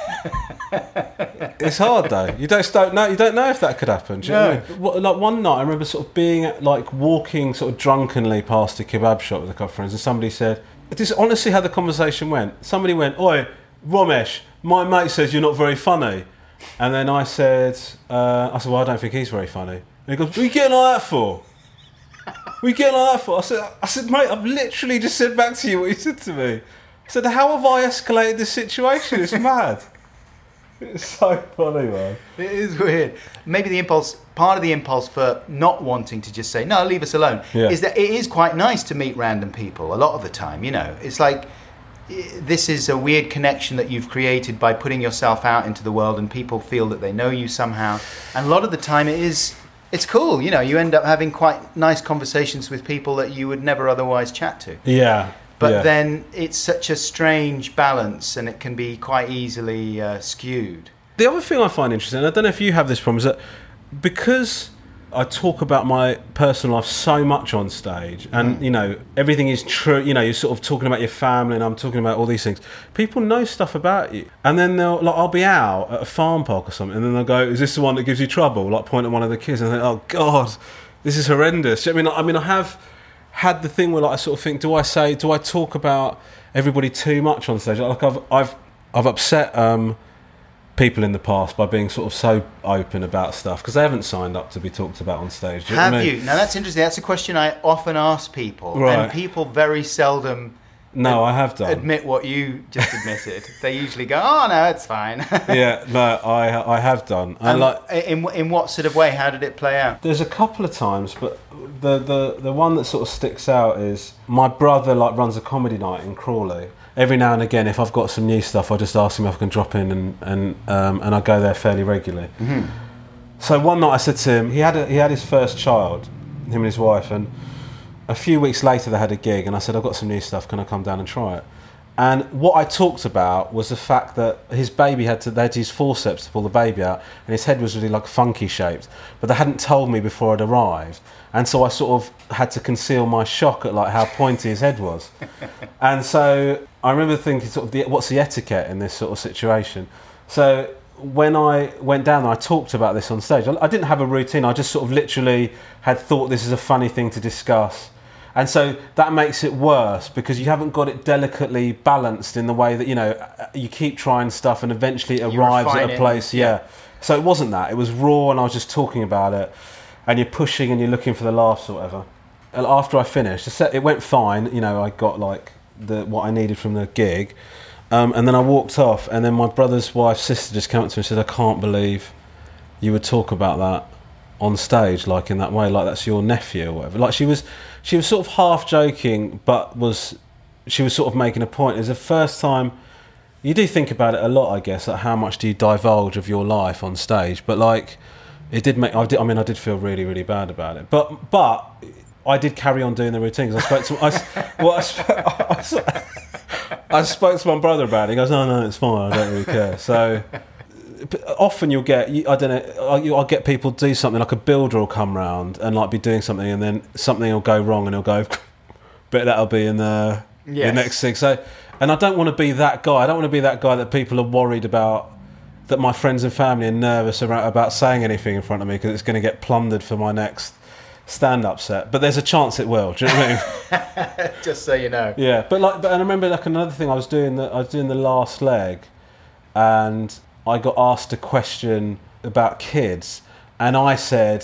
It's hard though. You don't know if that could happen. Do you know what I mean? Like one night I remember sort of being like walking sort of drunkenly past a kebab shop with a couple of friends, and somebody said, this is honestly how the conversation went. Somebody went, oi, Romesh, my mate says you're not very funny. And then I said, well, I don't think he's very funny. And he goes, what are you getting like that for? What are you getting like that for? I said, mate, I've literally just said back to you what you said to me. I said, how have I escalated this situation? It's mad. It's so funny, man. It is weird. Maybe part of the impulse for not wanting to just say, no, leave us alone, is that it is quite nice to meet random people a lot of the time, you know. It's like, this is a weird connection that you've created by putting yourself out into the world, and people feel that they know you somehow. And a lot of the time it's cool, you know. You end up having quite nice conversations with people that you would never otherwise chat to. Yeah. But then it's such a strange balance, and it can be quite easily skewed. The other thing I find interesting, and I don't know if you have this problem, is that because I talk about my personal life so much on stage, and you know, everything is true, you know, you're sort of talking about your family and I'm talking about all these things, people know stuff about you, and then I'll be out at a farm park or something, and then they'll go, is this the one that gives you trouble? Like, point at one of the kids, and I think, oh God, this is horrendous. I mean, I have had the thing where, like, I sort of think, do I talk about everybody too much on stage? Like, I've upset people in the past by being sort of so open about stuff because they haven't signed up to be talked about on stage. Do you know what I mean? Now that's interesting. That's a question I often ask people, right. And people very seldom. No, I have done. Admit what you just admitted. They usually go, "Oh no, it's fine." Yeah, no, I have done. And like, in what sort of way? How did it play out? There's a couple of times, but the one that sort of sticks out is my brother runs a comedy night in Crawley. Every now and again, if I've got some new stuff, I just ask him if I can drop in, and I go there fairly regularly. Mm-hmm. So one night I said to him, he had his first child, him and his wife, and a few weeks later they had a gig, and I said, I've got some new stuff, can I come down and try it? And what I talked about was the fact that his baby they had to use forceps to pull the baby out, and his head was really like funky shaped, but they hadn't told me before I'd arrived, and so I sort of had to conceal my shock at like how pointy his head was. And so I remember thinking, sort of, what's the etiquette in this sort of situation? So when I went down there, I talked about this on stage. I didn't have a routine. I just sort of literally had thought this is a funny thing to discuss. And so that makes it worse because you haven't got it delicately balanced in the way that, you know, you keep trying stuff and eventually it arrives at a place. Yeah. So it wasn't that. It was raw and I was just talking about it and you're pushing and you're looking for the laughs or whatever. And after I finished, it went fine. You know, I got like what I needed from the gig. And then I walked off and then my brother's wife's sister just came up to me and said, I can't believe you would talk about that on stage, like in that way, like that's your nephew or whatever. Like she was sort of half joking, but she was sort of making a point. It's the first time you do think about it a lot, I guess, like how much do you divulge of your life on stage? But like, it did make. I did feel really, really bad about it. But I did carry on doing the routines. I spoke to I spoke to my brother about it. He goes, no, it's fine. I don't really care. So. Often you'll get, I don't know, I'll get people do something like a builder will come round and like be doing something and then something will go wrong and he'll go, but that'll be in the next thing. So, and I don't want to be that guy. I don't want to be that guy that people are worried about, that my friends and family are nervous about saying anything in front of me because it's going to get plundered for my next stand-up set. But there's a chance it will. Do you know what I mean? Just so you know. Yeah, but I remember like another thing I was doing the last leg and I got asked a question about kids, and I said,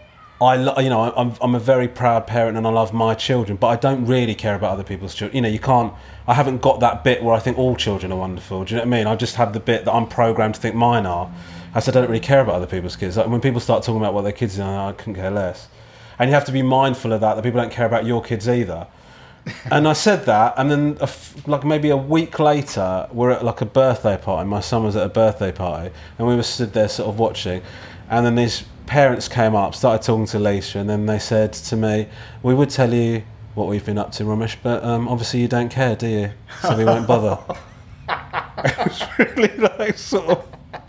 I'm a very proud parent and I love my children, but I don't really care about other people's children. You know, I haven't got that bit where I think all children are wonderful. Do you know what I mean? I just have the bit that I'm programmed to think mine are. I said, I don't really care about other people's kids. Like when people start talking about what their kids are, I couldn't care less. And you have to be mindful of that people don't care about your kids either. And I said that, and then like maybe a week later, we're at like a birthday party. My son was at a birthday party, and we were stood there sort of watching. And then these parents came up, started talking to Lisa, and then they said to me, "We would tell you what we've been up to, Romesh, but obviously you don't care, do you? So we won't bother." It was really like sort of.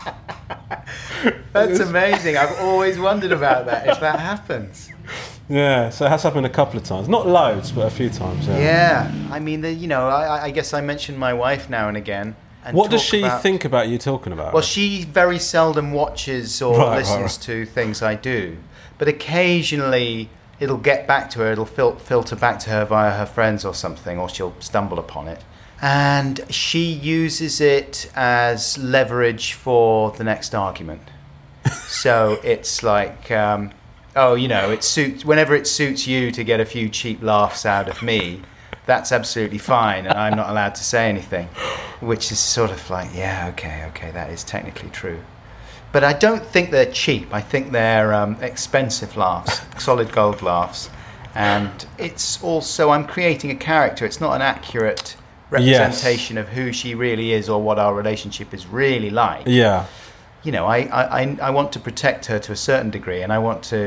That's amazing. I've always wondered about that. If that happens. Yeah, so it has happened a couple of times. Not loads, but a few times, Yeah, I mean, I guess I mention my wife now and again. And what does she think about you talking about? Well, she very seldom watches or listens to things I do. But occasionally it'll get back to her, it'll filter back to her via her friends or something, or she'll stumble upon it. And she uses it as leverage for the next argument. So it's like... it suits whenever it suits you to get a few cheap laughs out of me, that's absolutely fine, and I'm not allowed to say anything, which is sort of like, okay, that is technically true. But I don't think they're cheap. I think they're expensive laughs, solid gold laughs, and it's also, I'm creating a character. It's not an accurate representation of who she really is or what our relationship is really like. Yeah. You know, I want to protect her to a certain degree, and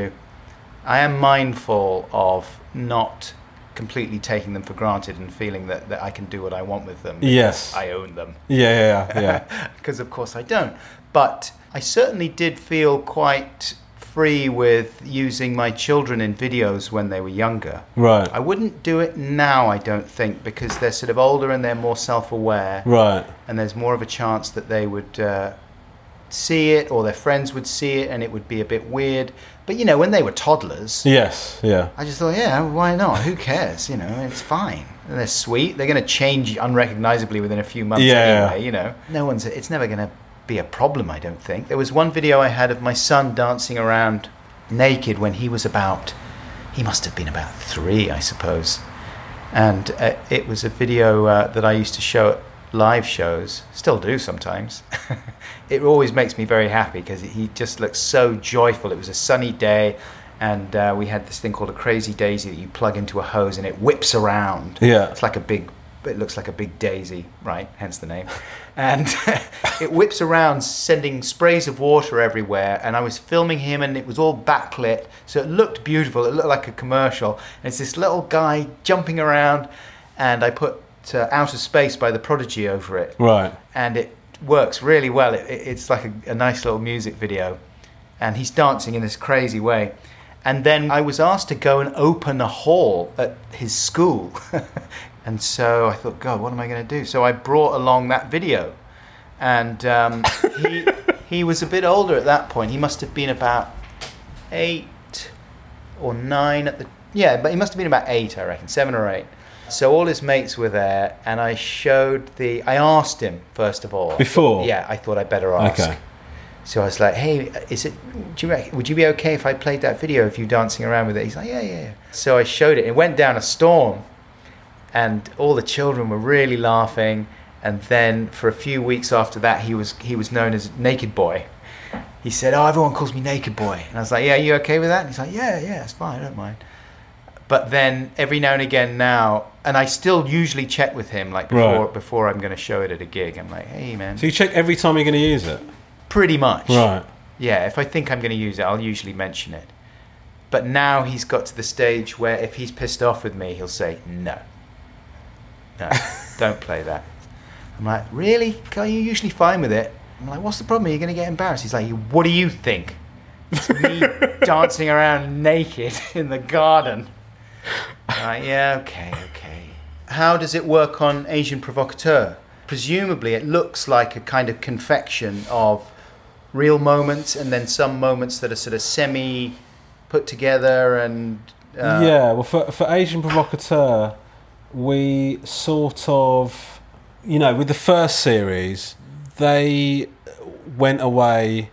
I am mindful of not completely taking them for granted and feeling that I can do what I want with them. Yes. I own them. Yeah. Because of course I don't. But I certainly did feel quite free with using my children in videos when they were younger. Right. I wouldn't do it now, I don't think, because they're sort of older and they're more self-aware. Right. And there's more of a chance that they would... see it, or their friends would see it, and it would be a bit weird. But when they were toddlers, I just thought, why not? Who cares? It's fine. And they're sweet. They're going to change unrecognizably within a few months anyway. It's never going to be a problem, I don't think. There was one video I had of my son dancing around naked when he must have been about 3, I suppose. And it was a video that I used to show at live shows, still do sometimes. It always makes me very happy because he just looks so joyful. It was a sunny day, and we had this thing called a crazy daisy that you plug into a hose and it whips around. Yeah. It looks like a big daisy, right? Hence the name. And it whips around, sending sprays of water everywhere. And I was filming him, and it was all backlit, so it looked beautiful. It looked like a commercial. And it's this little guy jumping around, and I put Outer Space by The Prodigy over it. Right. And it works really well. It's like a nice little music video. And he's dancing in this crazy way. And then I was asked to go and open a hall at his school. And so I thought, God, what am I going to do? So I brought along that video. And he was a bit older at that point. He must have been about 8 or 9 at the... Yeah, but he must have been about 8, I reckon, 7 or 8. So all his mates were there, and I asked him, first of all. Before? Yeah, I thought I'd better ask. Okay. So I was like, hey, would you be okay if I played that video of you dancing around with it? He's like, yeah. So I showed it. It went down a storm, and all the children were really laughing. And then for a few weeks after that, he was known as Naked Boy. He said, oh, everyone calls me Naked Boy. And I was like, yeah, you okay with that? And he's like, yeah, it's fine, I don't mind. But then every now and again now, and I still usually check with him like before I'm going to show it at a gig. I'm like, hey, man. So you check every time you're going to use it? Pretty much. Right. Yeah, if I think I'm going to use it, I'll usually mention it. But now he's got to the stage where if he's pissed off with me, he'll say, no, don't play that. I'm like, really? Are you usually fine with it? I'm like, what's the problem? Are you going to get embarrassed? He's like, what do you think? It's me dancing around naked in the garden. I'm like, yeah, okay. How does it work on Asian Provocateur? Presumably it looks like a kind of confection of real moments and then some moments that are sort of semi put together and... Yeah, well, for Asian Provocateur, we sort of... You know, with the first series, they went away,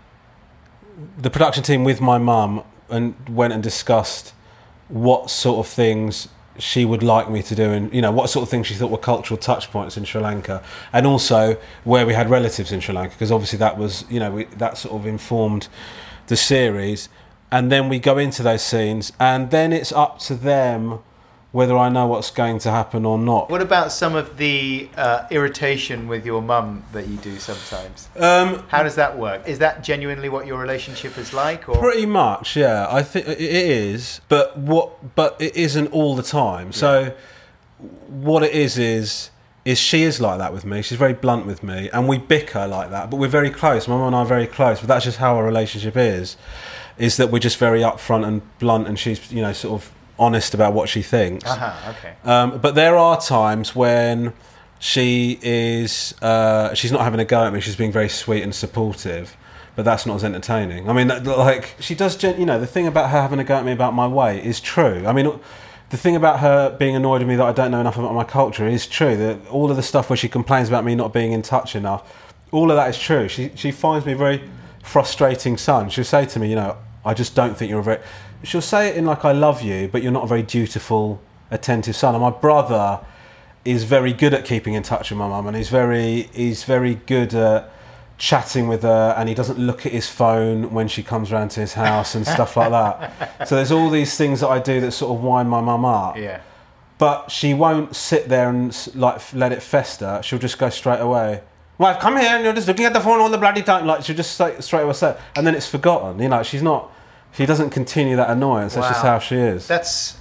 the production team with my mum, and went and discussed what sort of things she would like me to do, and, you know, what sort of things she thought were cultural touch points in Sri Lanka, and also where we had relatives in Sri Lanka, because obviously that was, you know, that sort of informed the series. And then we go into those scenes, and then it's up to them whether I know what's going to happen or not. What about some of the irritation with your mum that you do sometimes? How does that work? Is that genuinely what your relationship is like? Or? Pretty much, yeah. I think it is, but it isn't all the time. Yeah. So what it is she is like that with me. She's very blunt with me, and we bicker like that, but we're very close. My mum and I are very close, but that's just how our relationship is that we're just very upfront and blunt, and she's, you know, sort of honest about what she thinks. Okay. But there are times when she is she's not having a go at me. She's being very sweet and supportive, but that's not as entertaining. I mean, like, she does, you know, the thing about her having a go at me about my weight is true. I mean, the thing about her being annoyed with me that I don't know enough about my culture is true. That all of the stuff where she complains about me not being in touch enough, all of that is true. She finds me a very frustrating son. She'll say to me, you know, I just don't think you're a very... She'll say it in like, I love you, but you're not a very dutiful, attentive son. And my brother is very good at keeping in touch with my mum, and he's very good at chatting with her, and he doesn't look at his phone when she comes round to his house and stuff like that. So there's all these things that I do that sort of wind my mum up. Yeah. But she won't sit there and like let it fester. She'll just go straight away. Well, I've come here and you're just looking at the phone all the bloody time. Like, she'll just say, straight away say, and then it's forgotten. You know, she doesn't continue that annoyance. That's just how she is.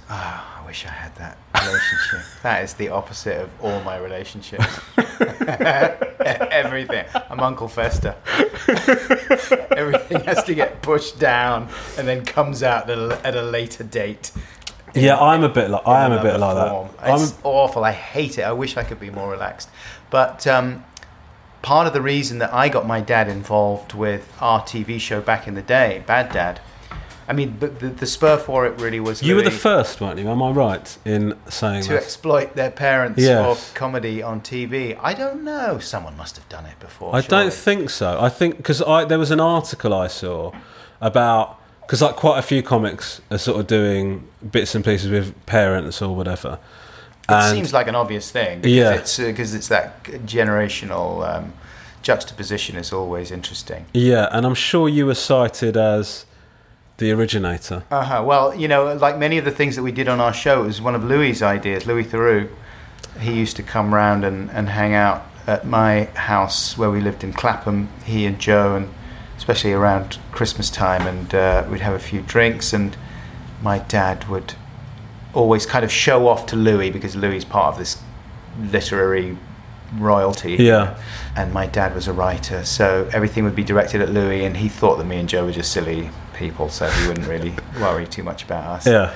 I wish I had that relationship. That is the opposite of all my relationships. Everything. I'm Uncle Fester. Everything has to get pushed down and then comes out at a later date. Yeah, I'm a bit like that. It's awful. I hate it. I wish I could be more relaxed. But part of the reason that I got my dad involved with our TV show back in the day, Bad Dad, I mean, the spur for it really was... You were the first, weren't you? Am I right in saying to exploit their parents for comedy on TV? I don't know. Someone must have done it before. I don't think so. I think... Because there was an article I saw about... Because like quite a few comics are sort of doing bits and pieces with parents or whatever. It seems like an obvious thing. Because it's that generational juxtaposition is always interesting. Yeah, and I'm sure you were cited as the originator. Well, you know, like many of the things that we did on our show, it was one of Louis' ideas. Louis Theroux, he used to come round and hang out at my house where we lived in Clapham, he and Joe, and especially around Christmas time, and we'd have a few drinks, and my dad would always kind of show off to Louis, because Louis is part of this literary royalty. Yeah. And my dad was a writer, so everything would be directed at Louis, and he thought that me and Joe were just silly people, so he wouldn't really worry too much about us. Yeah.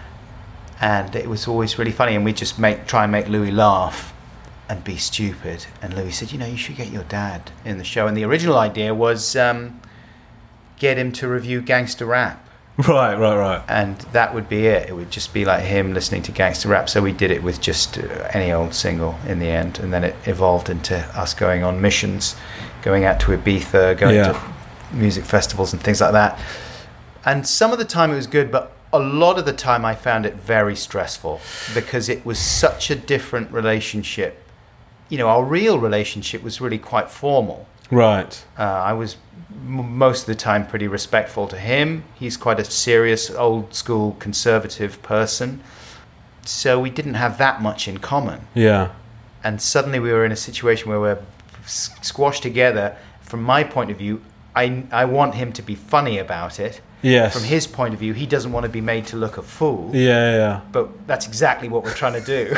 And it was always really funny, and we'd just try and make Louis laugh and be stupid. And Louis said, you know, you should get your dad in the show. And the original idea was get him to review gangster rap. Right. and that would be it. It would just be like him listening to gangster rap. So we did it with just any old single in the end, and then it evolved into us going on missions, going out to Ibiza, going to music festivals and things like that. And some of the time it was good, but a lot of the time I found it very stressful because it was such a different relationship. You know, our real relationship was really quite formal. Right. I was most of the time pretty respectful to him. He's quite a serious, old school, conservative person. So we didn't have that much in common. Yeah. And suddenly we were in a situation where we're squashed together. From my point of view, I want him to be funny about it. Yes. From his point of view, he doesn't want to be made to look a fool. Yeah. But that's exactly what we're trying to do.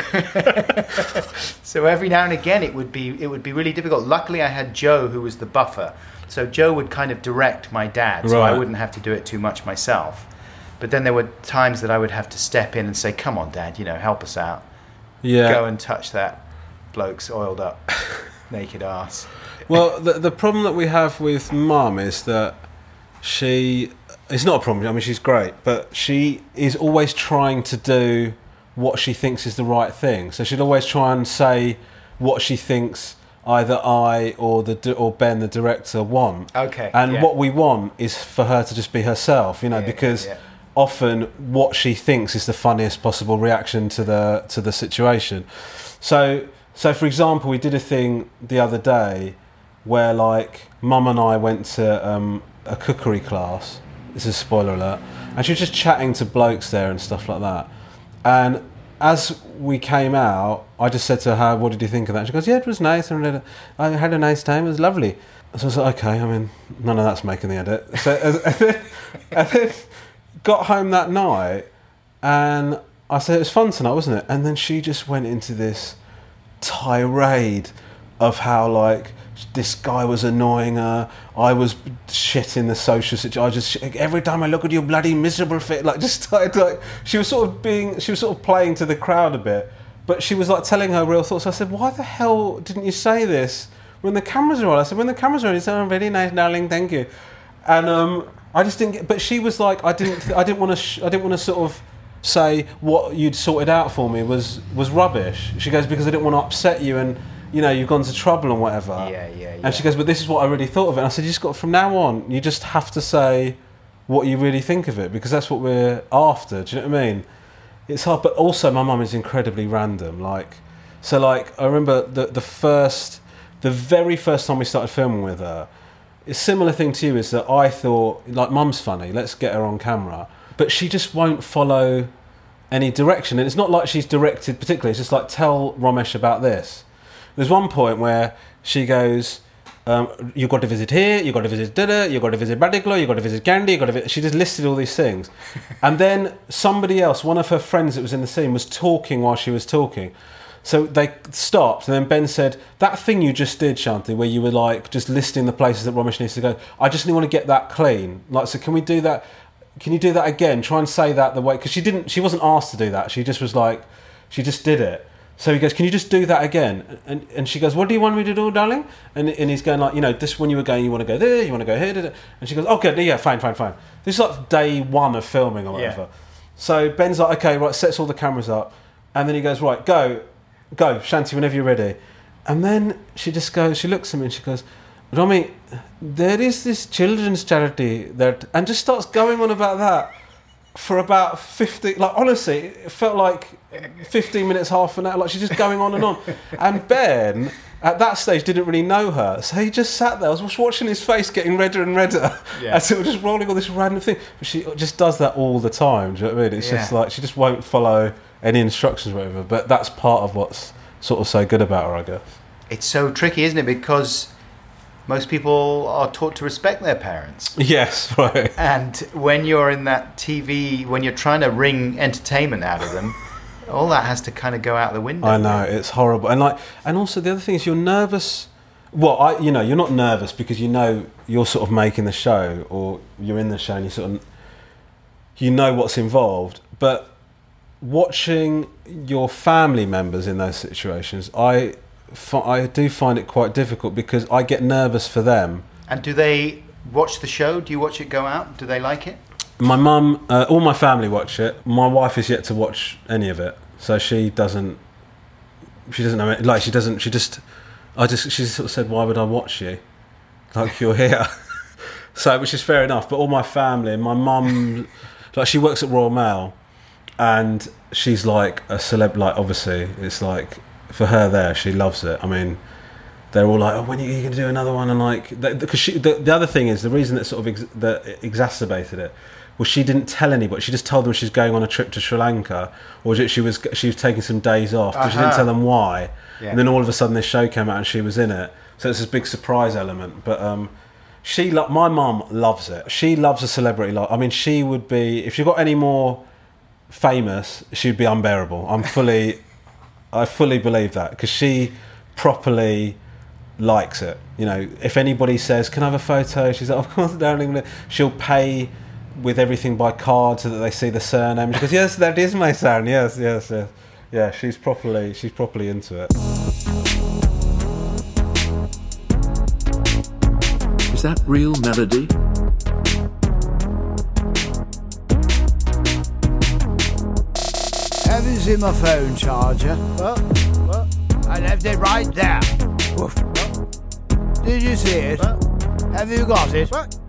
So every now and again, it would be really difficult. Luckily, I had Joe, who was the buffer. So Joe would kind of direct my dad, so I wouldn't have to do it too much myself. But then there were times that I would have to step in and say, "Come on, Dad, help us out. Yeah. Go and touch that bloke's oiled up naked ass." Well, the problem that we have with Mum is that it's not a problem. I mean, she's great, but she is always trying to do what she thinks is the right thing. So she'd always try and say what she thinks either I or Ben, the director, want. Okay. And what we want is for her to just be herself, because often what she thinks is the funniest possible reaction to the situation. So for example, we did a thing the other day where like Mum and I went to a cookery class. This is a spoiler alert. And she was just chatting to blokes there and stuff like that. And as we came out, I just said to her, "What did you think of that?" She goes, "Yeah, it was nice. I had a nice time. It was lovely." So I was like, "Okay, I mean, none of that's making the edit." So and then got home that night and I said, "It was fun tonight, wasn't it?" And then she just went into this tirade of how like this guy was annoying her. I was shit in the social situation. Every time I look at you, bloody miserable fit. Like just started like she was sort of playing to the crowd a bit, but she was like telling her real thoughts. I said, "Why the hell didn't you say this when the cameras are on?" I said, "When the cameras are on, you said, 'Oh, very nice, darling, thank you.'" And I just didn't get. But she was like, I didn't want to sort of say what you'd sorted out for me was rubbish. She goes, "Because I didn't want to upset you and." You've gone to trouble and whatever. Yeah. And she goes, "But this is what I really thought of it." And I said, from now on, you just have to say what you really think of it, because that's what we're after. Do you know what I mean? It's hard, but also my mum is incredibly random. I remember the very first time we started filming with her, a similar thing to you is that I thought, like, Mum's funny, let's get her on camera. But she just won't follow any direction. And it's not like she's directed particularly, it's just like, tell Romesh about this. There's one point where she goes, "You've got to visit here, you've got to visit Dada, you've got to visit Badiglo, you've got to visit Gandhi, She just listed all these things. And then somebody else, one of her friends that was in the scene, was talking while she was talking. So they stopped, and then Ben said, "That thing you just did, Shanti, where you were like just listing the places that Romesh needs to go, I just didn't want to get that clean. Like, so can we do that? Can you do that again? Try and say that the way," because she wasn't asked to do that. She just was like, she just did it. So he goes, "Can you just do that again?" And she goes, "What do you want me to do, darling?" And he's going like, this when you were going, you want to go there, you want to go here. And she goes, "Okay, yeah, fine. This is like day one of filming or whatever." Yeah. So Ben's like, "Okay, right," sets all the cameras up. And then he goes, "Right, go, Shanti, whenever you're ready." And then she just goes, she looks at me and she goes, "Romy, there is this children's charity that," and just starts going on about that for about 50, like honestly, it felt like 15 minutes, half an hour, like she's just going on and on. And Ben, at that stage, didn't really know her, so he just sat there. I was watching his face getting redder and redder as it was just rolling all this random thing. But she just does that all the time, do you know what I mean? It's just like, she just won't follow any instructions or whatever, but that's part of what's sort of so good about her, I guess. It's so tricky, isn't it? Because most people are taught to respect their parents. Yes, right. And when you're in that TV, when you're trying to wring entertainment out of them, all that has to kind of go out the window. I know, it's horrible. And also the other thing is you're nervous. Well, you're not nervous because you're sort of making the show, or you're in the show and you know what's involved. But watching your family members in those situations, I do find it quite difficult because I get nervous for them. And do they watch the show? Do you watch it go out? Do they like it? My mum, all my family watch it. My wife is yet to watch any of it, so she doesn't know it. Like she just sort of said, "Why would I watch you? Like you're here." So, which is fair enough. But all my family, my mum, like she works at Royal Mail, and she's like a celeb. Like obviously, it's like for her there, she loves it. I mean, they're all like, "Oh, when are you going to do another one?" And like, because the other thing is the reason that sort of that exacerbated it was she didn't tell anybody. She just told them she's going on a trip to Sri Lanka, or she was taking some days off, but she didn't tell them why. Yeah. And then all of a sudden, this show came out and she was in it. So it's this big surprise element. But my mum loves it. She loves a celebrity. I mean, she would be, if she got any more famous, she'd be unbearable. I fully believe that, because she properly likes it. You know, if anybody says, "Can I have a photo?" She's like, "Of course, darling." She'll pay with everything by card so that they see the surname. She goes, "Yes, that is my son. Yes. Yeah, she's properly into it. Is that real melody? Have you seen my phone charger? What? I left it right there. Woof. Did you see it? Have you got it?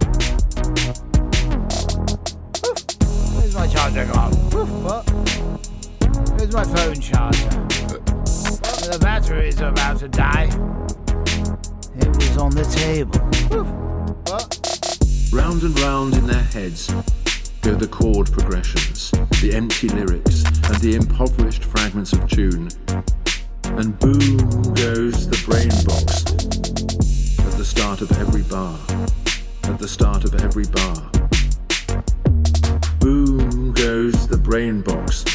Where's my charger gone? What? Where's my phone charger? The battery's about to die. It was on the table. What? Round and round in their heads go the chord progressions, the empty lyrics, and the impoverished fragments of tune. And boom goes the brain box at the start of every bar. At the start of every bar. Boom goes the brain box.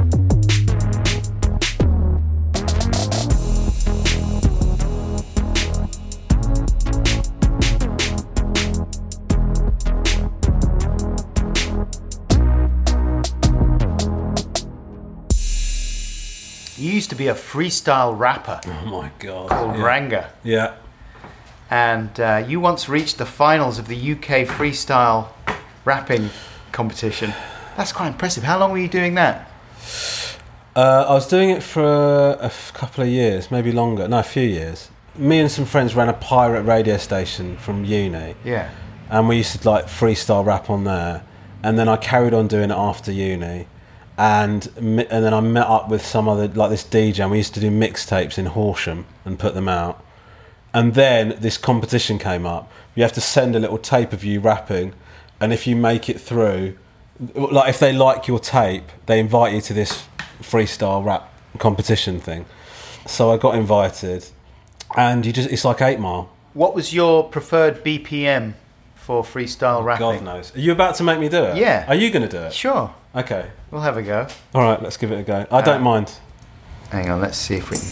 You used to be a freestyle rapper Oh my god. called Ranga. Yeah. And you once reached the finals of the UK freestyle rapping competition. That's quite impressive. How long were you doing that? I was doing it for a couple of years, maybe longer. No, a few years. Me and some friends ran a pirate radio station from uni. Yeah. And we used to like freestyle rap on there. And then I carried on doing it after uni. And then I met up with some other, like this DJ, and we used to do mixtapes in Horsham and put them out. And then this competition came up. You have to send a little tape of you rapping, and if you make it through, like if they like your tape, they invite you to this freestyle rap competition thing. So I got invited, and it's like 8 Mile. What was your preferred BPM for freestyle rapping? God knows. Are you about to make me do it? Yeah. Are you going to do it? Sure. Okay. We'll have a go. All right, let's give it a go. I don't mind. Hang on, let's see if we can...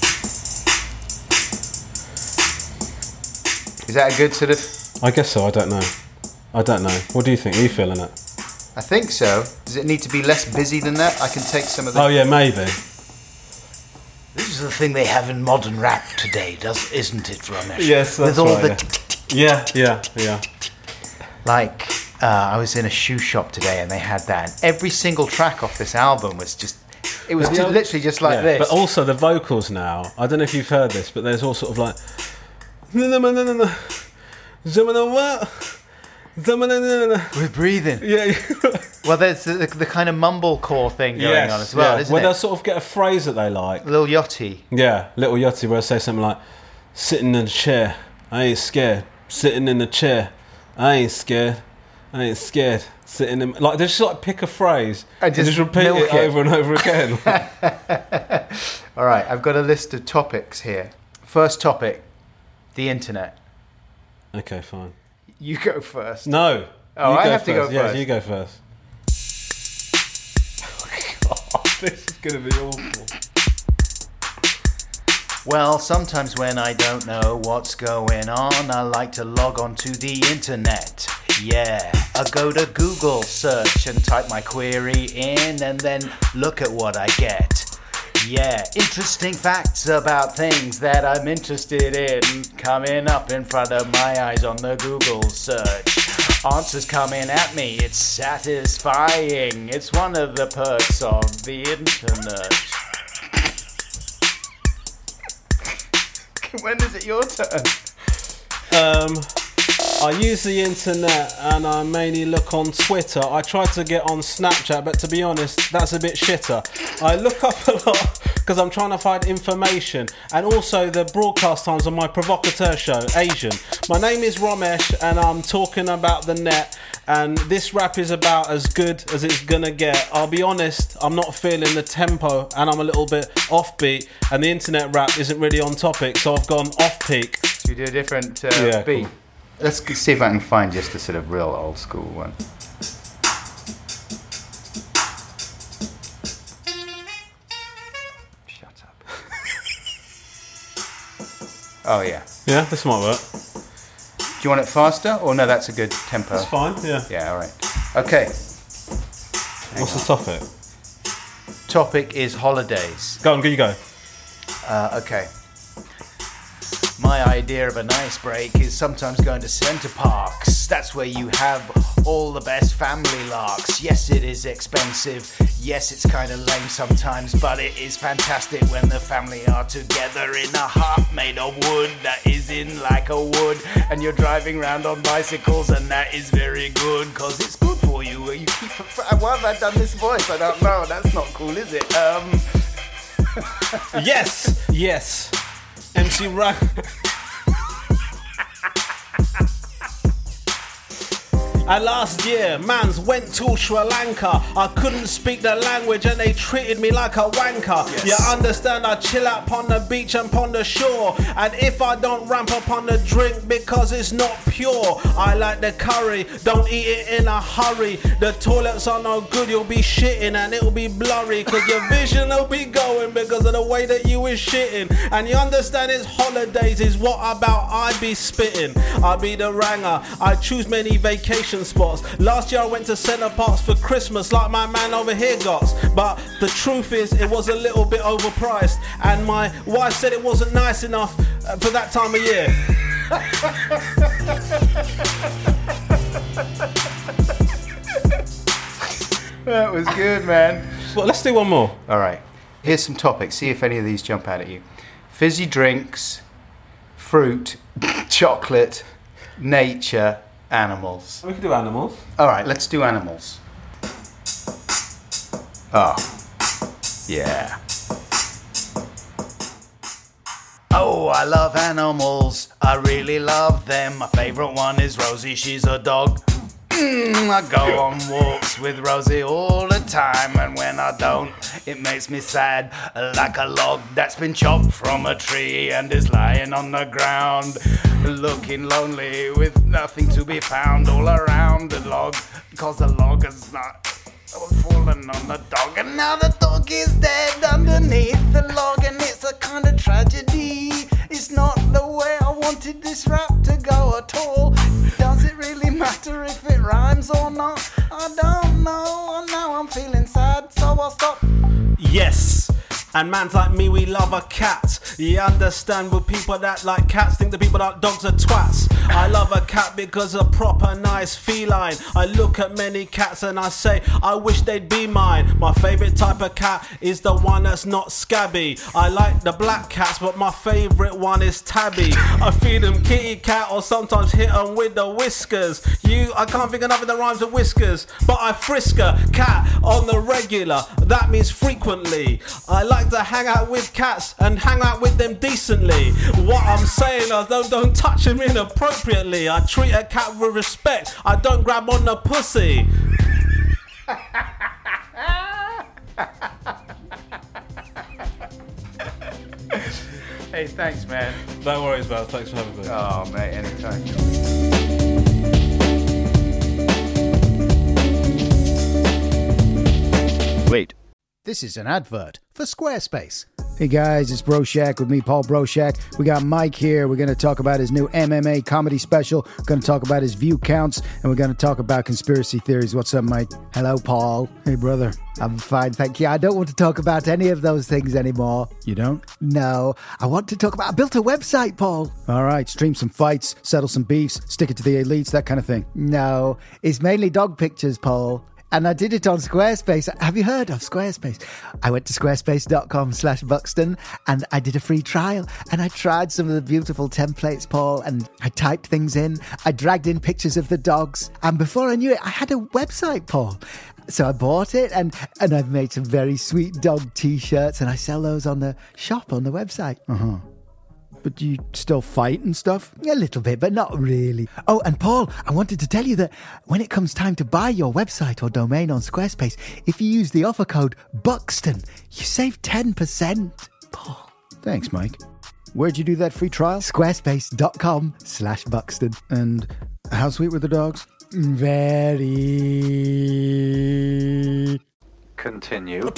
Is that a good sort of... I guess so, I don't know. What do you think? Are you feeling it? I think so. Does it need to be less busy than that? I can take some of the... Oh yeah, maybe. This is the thing they have in modern rap today, isn't it, Ramesh? Yes, that's With all right, the... yeah. Like, I was in a shoe shop today and they had that. And every single track off this album was just... It was just literally just like this. But also the vocals now, I don't know if you've heard this, but there's all sort of like... We're breathing. Yeah. Well, there's the kind of mumblecore thing going on as well, isn't where it? they'll sort of get a phrase that they like. Lil Yachty. Yeah, Little Yachty, where they say something like, "Sitting in the chair, I ain't scared. Sitting in the chair, I ain't scared. I ain't scared. Sitting in..." Like, they just like pick a phrase and just repeat it over and over again. All right, I've got a list of topics here. First topic, the internet. Okay, fine. You go first. No. Oh, I have to go Yeah, first. you go first. God, this is going to be awful. Well, sometimes when I don't know what's going on, I like to log on to the internet. Yeah, I go to Google search and type my query in and then look at what I get. Yeah, interesting facts about things that I'm interested in coming up in front of my eyes on the Google search. Answers coming at me, it's satisfying. It's one of the perks of the internet. When is it your turn? I use the internet and I mainly look on Twitter. I try to get on Snapchat, but to be honest, that's a bit shitter. I look up a lot because I'm trying to find information, and also the broadcast times on my provocateur show, Asian. My name is Romesh and I'm talking about the net, and this rap is about as good as it's gonna get. I'll be honest, I'm not feeling the tempo and I'm a little bit offbeat, and the internet rap isn't really on topic, so I've gone off peak. Should we do a different Yeah, beat? cool. Let's see if I can find just a sort of real old school one. Shut up. Oh yeah. Yeah, this might work. Do you want it faster or no? That's a good tempo. It's fine, yeah. Yeah. All right. Okay. What's the topic? Topic is holidays. Go on, you go. Okay. My idea of a nice break is sometimes going to Centre Parks. That's where you have all the best family larks. Yes, it is expensive. Yes, it's kind of lame sometimes, but it is fantastic when the family are together in a hut made of wood that is in like a wood, and you're driving around on bicycles, and that is very good because it's good for you. You keep. Why have I done this voice? I don't know. That's not cool, is it? Yes. MC Rag. And last year, mans went to Sri Lanka. I couldn't speak the language and they treated me like a wanker. Yes. You understand, I chill out on the beach and on the shore. And if I don't ramp up on the drink because it's not pure, I like the curry, don't eat it in a hurry. The toilets are no good, you'll be shitting and it'll be blurry, cause your vision will be going because of the way that you is shitting. And you understand, it's holidays is what about I be spitting. I be the ranger, I choose many vacation spots. Last year I went to Centre Parks for Christmas like my man over here got, but the truth is it was a little bit overpriced, and my wife said it wasn't nice enough for that time of year. That was good, man. Well, let's do one more. All right. Here's some topics. See if any of these jump out at you. Fizzy drinks, fruit, chocolate, nature, animals. We can do animals. All right, let's do animals. Oh, yeah. Oh, I love animals. I really love them. My favorite one is Rosie. She's a dog. I go on walks with Rosie all the time, and when I don't, it makes me sad, like a log that's been chopped from a tree and is lying on the ground, looking lonely with nothing to be found all around the log, cause the log has not fallen on the dog, and now the dog is dead underneath the log, and it's a kind of tragedy. It's not the way I wanted this rap to go at all. Does it really matter if it rhymes or not? I don't know. Now I'm feeling sad, so I'll stop. Yes. And mans like me, we love a cat. You understand, with people that like cats think the people that like dogs are twats. I love a cat because a proper nice feline. I look at many cats and I say, I wish they'd be mine. My favourite type of cat is the one that's not scabby. I like the black cats, but my favourite one is tabby. I feed them kitty cat or sometimes hit them with the whiskers. I can't think of nothing that rhymes with whiskers, but I frisk a cat on the regular. That means frequently. I like to hang out with cats and hang out with them decently. What I'm saying is don't touch them inappropriately. I treat a cat with respect. I don't grab on the pussy. Hey, thanks, man. No worries, man. Thanks for having me. Oh, mate, anytime. Wait. This is an advert for Squarespace. Hey guys, it's Broshak with me, Paul Broshak. We got Mike here. We're going to talk about his new MMA comedy special. We're going to talk about his view counts, and we're going to talk about conspiracy theories. What's up, Mike? Hello, Paul. Hey, brother. I'm fine, thank you. I don't want to talk about any of those things anymore. You don't? No. I want to talk about... I built a website, Paul. All right, stream some fights, settle some beefs, stick it to the elites, that kind of thing. No. It's mainly dog pictures, Paul. And I did it on Squarespace. Have you heard of Squarespace? I went to squarespace.com/Buxton and I did a free trial. And I tried some of the beautiful templates, Paul, and I typed things in. I dragged in pictures of the dogs. And before I knew it, I had a website, Paul. So I bought it and I've made some very sweet dog t-shirts and I sell those on the shop on the website. Uh-huh. But do you still fight and stuff? A little bit, but not really. Oh, and Paul, I wanted to tell you that when it comes time to buy your website or domain on Squarespace, if you use the offer code Buxton, you save 10%. Paul. Thanks, Mike. Where'd you do that free trial? Squarespace.com/Buxton. And how sweet were the dogs? Very. Continue.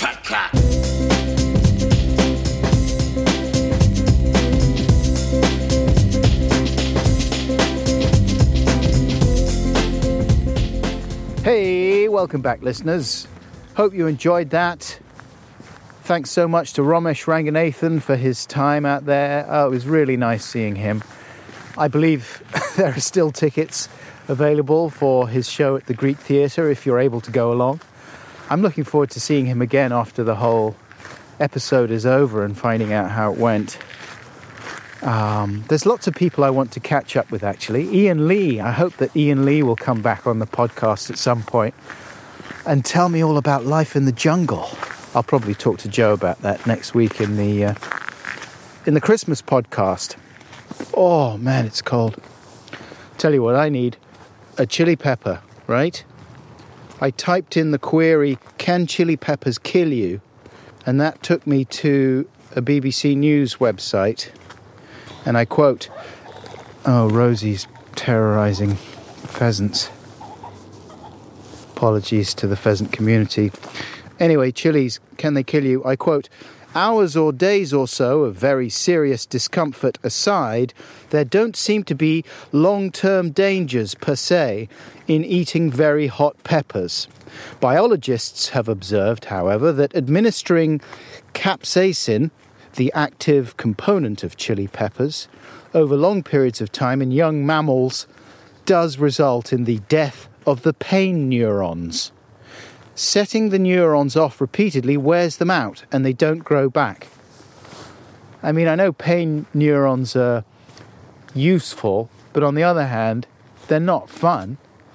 Hey, welcome back, listeners. Hope you enjoyed that. Thanks so much to Romesh Ranganathan for his time out there. Oh, it was really nice seeing him. I believe there are still tickets available for his show at the Greek Theatre if you're able to go along. I'm looking forward to seeing him again after the whole episode is over and finding out how it went. There's lots of people I want to catch up with, actually. Ian Lee. I hope that Ian Lee will come back on the podcast at some point and tell me all about life in the jungle. I'll probably talk to Joe about that next week in the Christmas podcast. Oh, man, it's cold. Tell you what I need. A chili pepper, right? I typed in the query, can chili peppers kill you? And that took me to a BBC News website. And I quote, oh, Rosie's terrorising pheasants. Apologies to the pheasant community. Anyway, chilies, can they kill you? I quote, hours or days or so of very serious discomfort aside, there don't seem to be long-term dangers per se in eating very hot peppers. Biologists have observed, however, that administering capsaicin, the active component of chili peppers, over long periods of time in young mammals does result in the death of the pain neurons. Setting the neurons off repeatedly wears them out and they don't grow back. I mean, I know pain neurons are useful, but on the other hand, they're not fun.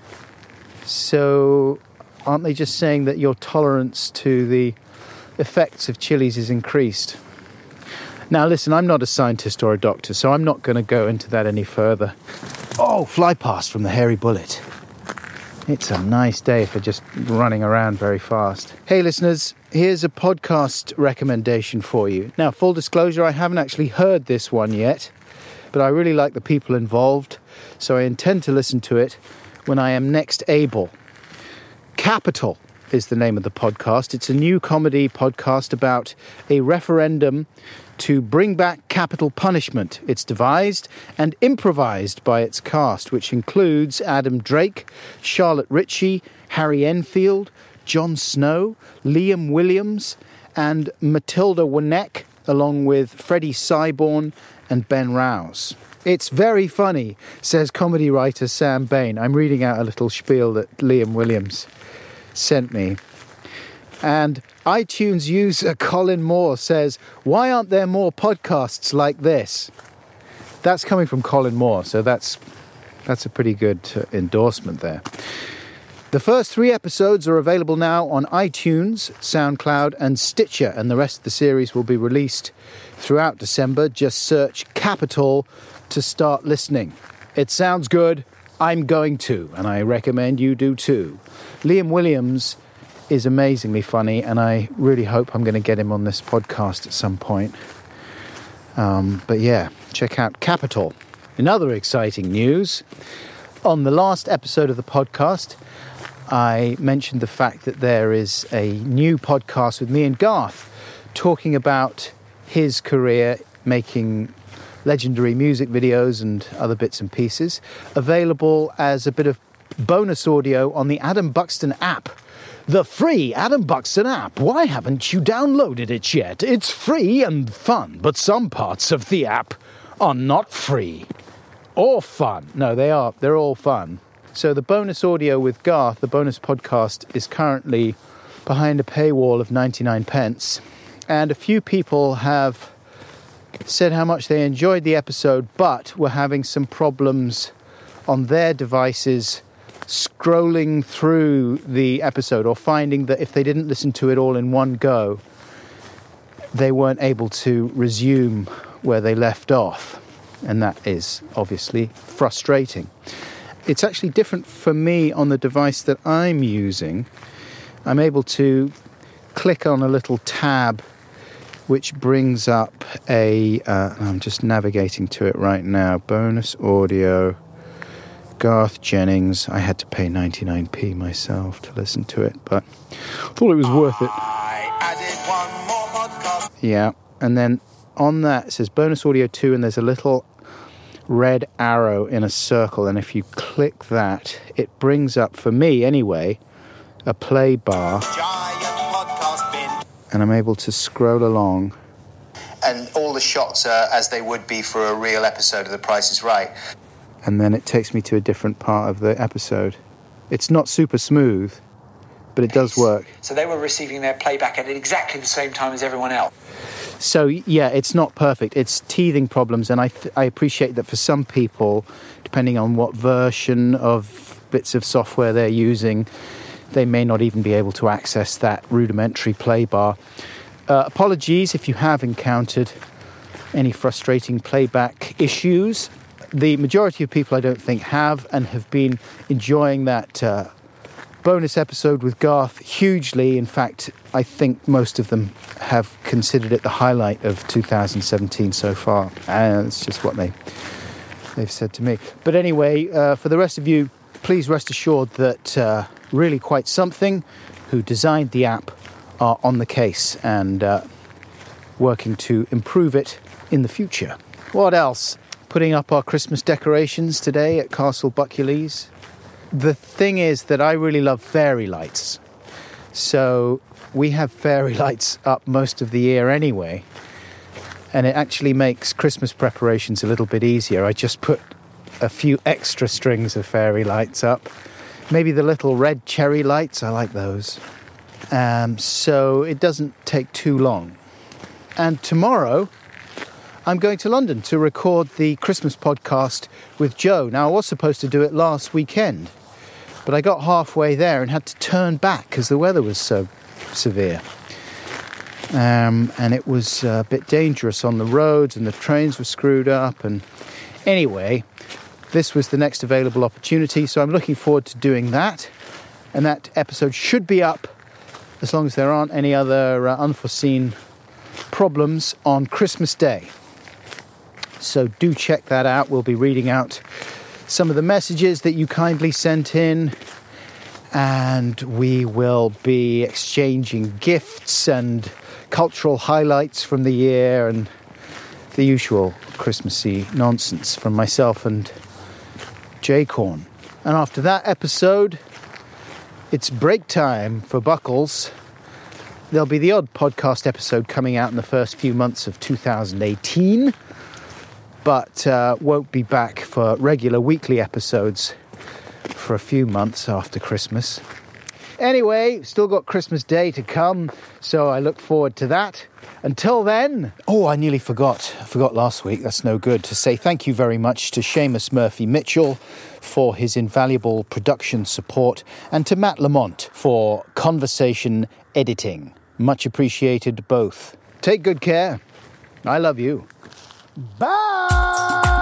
So aren't they just saying that your tolerance to the effects of chilies is increased? Now, listen, I'm not a scientist or a doctor, so I'm not going to go into that any further. Oh, fly past from the hairy bullet. It's a nice day for just running around very fast. Hey, listeners, here's a podcast recommendation for you. Now, full disclosure, I haven't actually heard this one yet, but I really like the people involved, so I intend to listen to it when I am next able. Capital is the name of the podcast. It's a new comedy podcast about a referendum to bring back capital punishment. It's devised and improvised by its cast, which includes Adam Drake, Charlotte Ritchie, Harry Enfield, Jon Snow, Liam Williams, and Matilda Winneck, along with Freddie Syborn and Ben Rouse. It's very funny, says comedy writer Sam Bain. I'm reading out a little spiel that Liam Williams sent me. And iTunes user Colin Moore says, why aren't there more podcasts like this? That's coming from Colin Moore, so that's a pretty good endorsement there. The first 3 episodes are available now on iTunes, SoundCloud and Stitcher, and the rest of the series will be released throughout December. Just search Capital to start listening. It sounds good. I'm going to, and I recommend you do too. Liam Williams is amazingly funny, and I really hope I'm going to get him on this podcast at some point. But yeah, check out Capital. In other exciting news, on the last episode of the podcast, I mentioned the fact that there is a new podcast with me and Garth talking about his career making legendary music videos and other bits and pieces, available as a bit of bonus audio on the Adam Buxton app. The free Adam Buxton app. Why haven't you downloaded it yet? It's free and fun, but some parts of the app are not free or fun. No, they are. They're all fun. So the bonus audio with Garth, the bonus podcast, is currently behind a paywall of 99 pence. And a few people have said how much they enjoyed the episode, but were having some problems on their devices scrolling through the episode, or finding that if they didn't listen to it all in one go, they weren't able to resume where they left off. And that is obviously frustrating. It's actually different for me on the device that I'm using. I'm able to click on a little tab which brings up I'm just navigating to it right now, bonus audio, Garth Jennings. I had to pay 99p myself to listen to it, but thought it was worth it. I added one more podcast. Yeah, and then on that it says bonus audio 2, and there's a little red arrow in a circle, and if you click that, it brings up, for me anyway, a play bar, Giant podcast bin. and I'm able to scroll along. And all the shots are as they would be for a real episode of The Price is Right. And then it takes me to a different part of the episode. It's not super smooth, but it does work. So they were receiving their playback at exactly the same time as everyone else. So, yeah, it's not perfect. It's teething problems, and I appreciate that for some people, depending on what version of bits of software they're using, they may not even be able to access that rudimentary play bar. Apologies if you have encountered any frustrating playback issues. The majority of people, I don't think, have, and have been enjoying that bonus episode with Garth hugely. In fact, I think most of them have considered it the highlight of 2017 so far. And it's just what they've said to me. But anyway, for the rest of you, please rest assured that Really Quite Something, who designed the app, are on the case and working to improve it in the future. What else? Putting up our Christmas decorations today at Castle Buckuleys. The thing is that I really love fairy lights. So we have fairy lights up most of the year anyway. And it actually makes Christmas preparations a little bit easier. I just put a few extra strings of fairy lights up. Maybe the little red cherry lights, I like those. So it doesn't take too long. And tomorrow, I'm going to London to record the Christmas podcast with Joe. Now, I was supposed to do it last weekend, but I got halfway there and had to turn back because the weather was so severe. And it was a bit dangerous on the roads, and the trains were screwed up. And anyway, this was the next available opportunity, so I'm looking forward to doing that. And that episode should be up, as long as there aren't any other unforeseen problems, on Christmas Day. So do check that out. We'll be reading out some of the messages that you kindly sent in, and we will be exchanging gifts and cultural highlights from the year and the usual Christmassy nonsense from myself and Jay Corn. And after that episode, it's break time for Buckles. There'll be the odd podcast episode coming out in the first few months of 2018, but won't be back for regular weekly episodes for a few months after Christmas. Anyway, still got Christmas Day to come, so I look forward to that. Until then, I nearly forgot. I forgot last week, that's no good, to say thank you very much to Seamus Murphy-Mitchell for his invaluable production support, and to Matt Lamont for conversation editing. Much appreciated both. Take good care. I love you. Bye!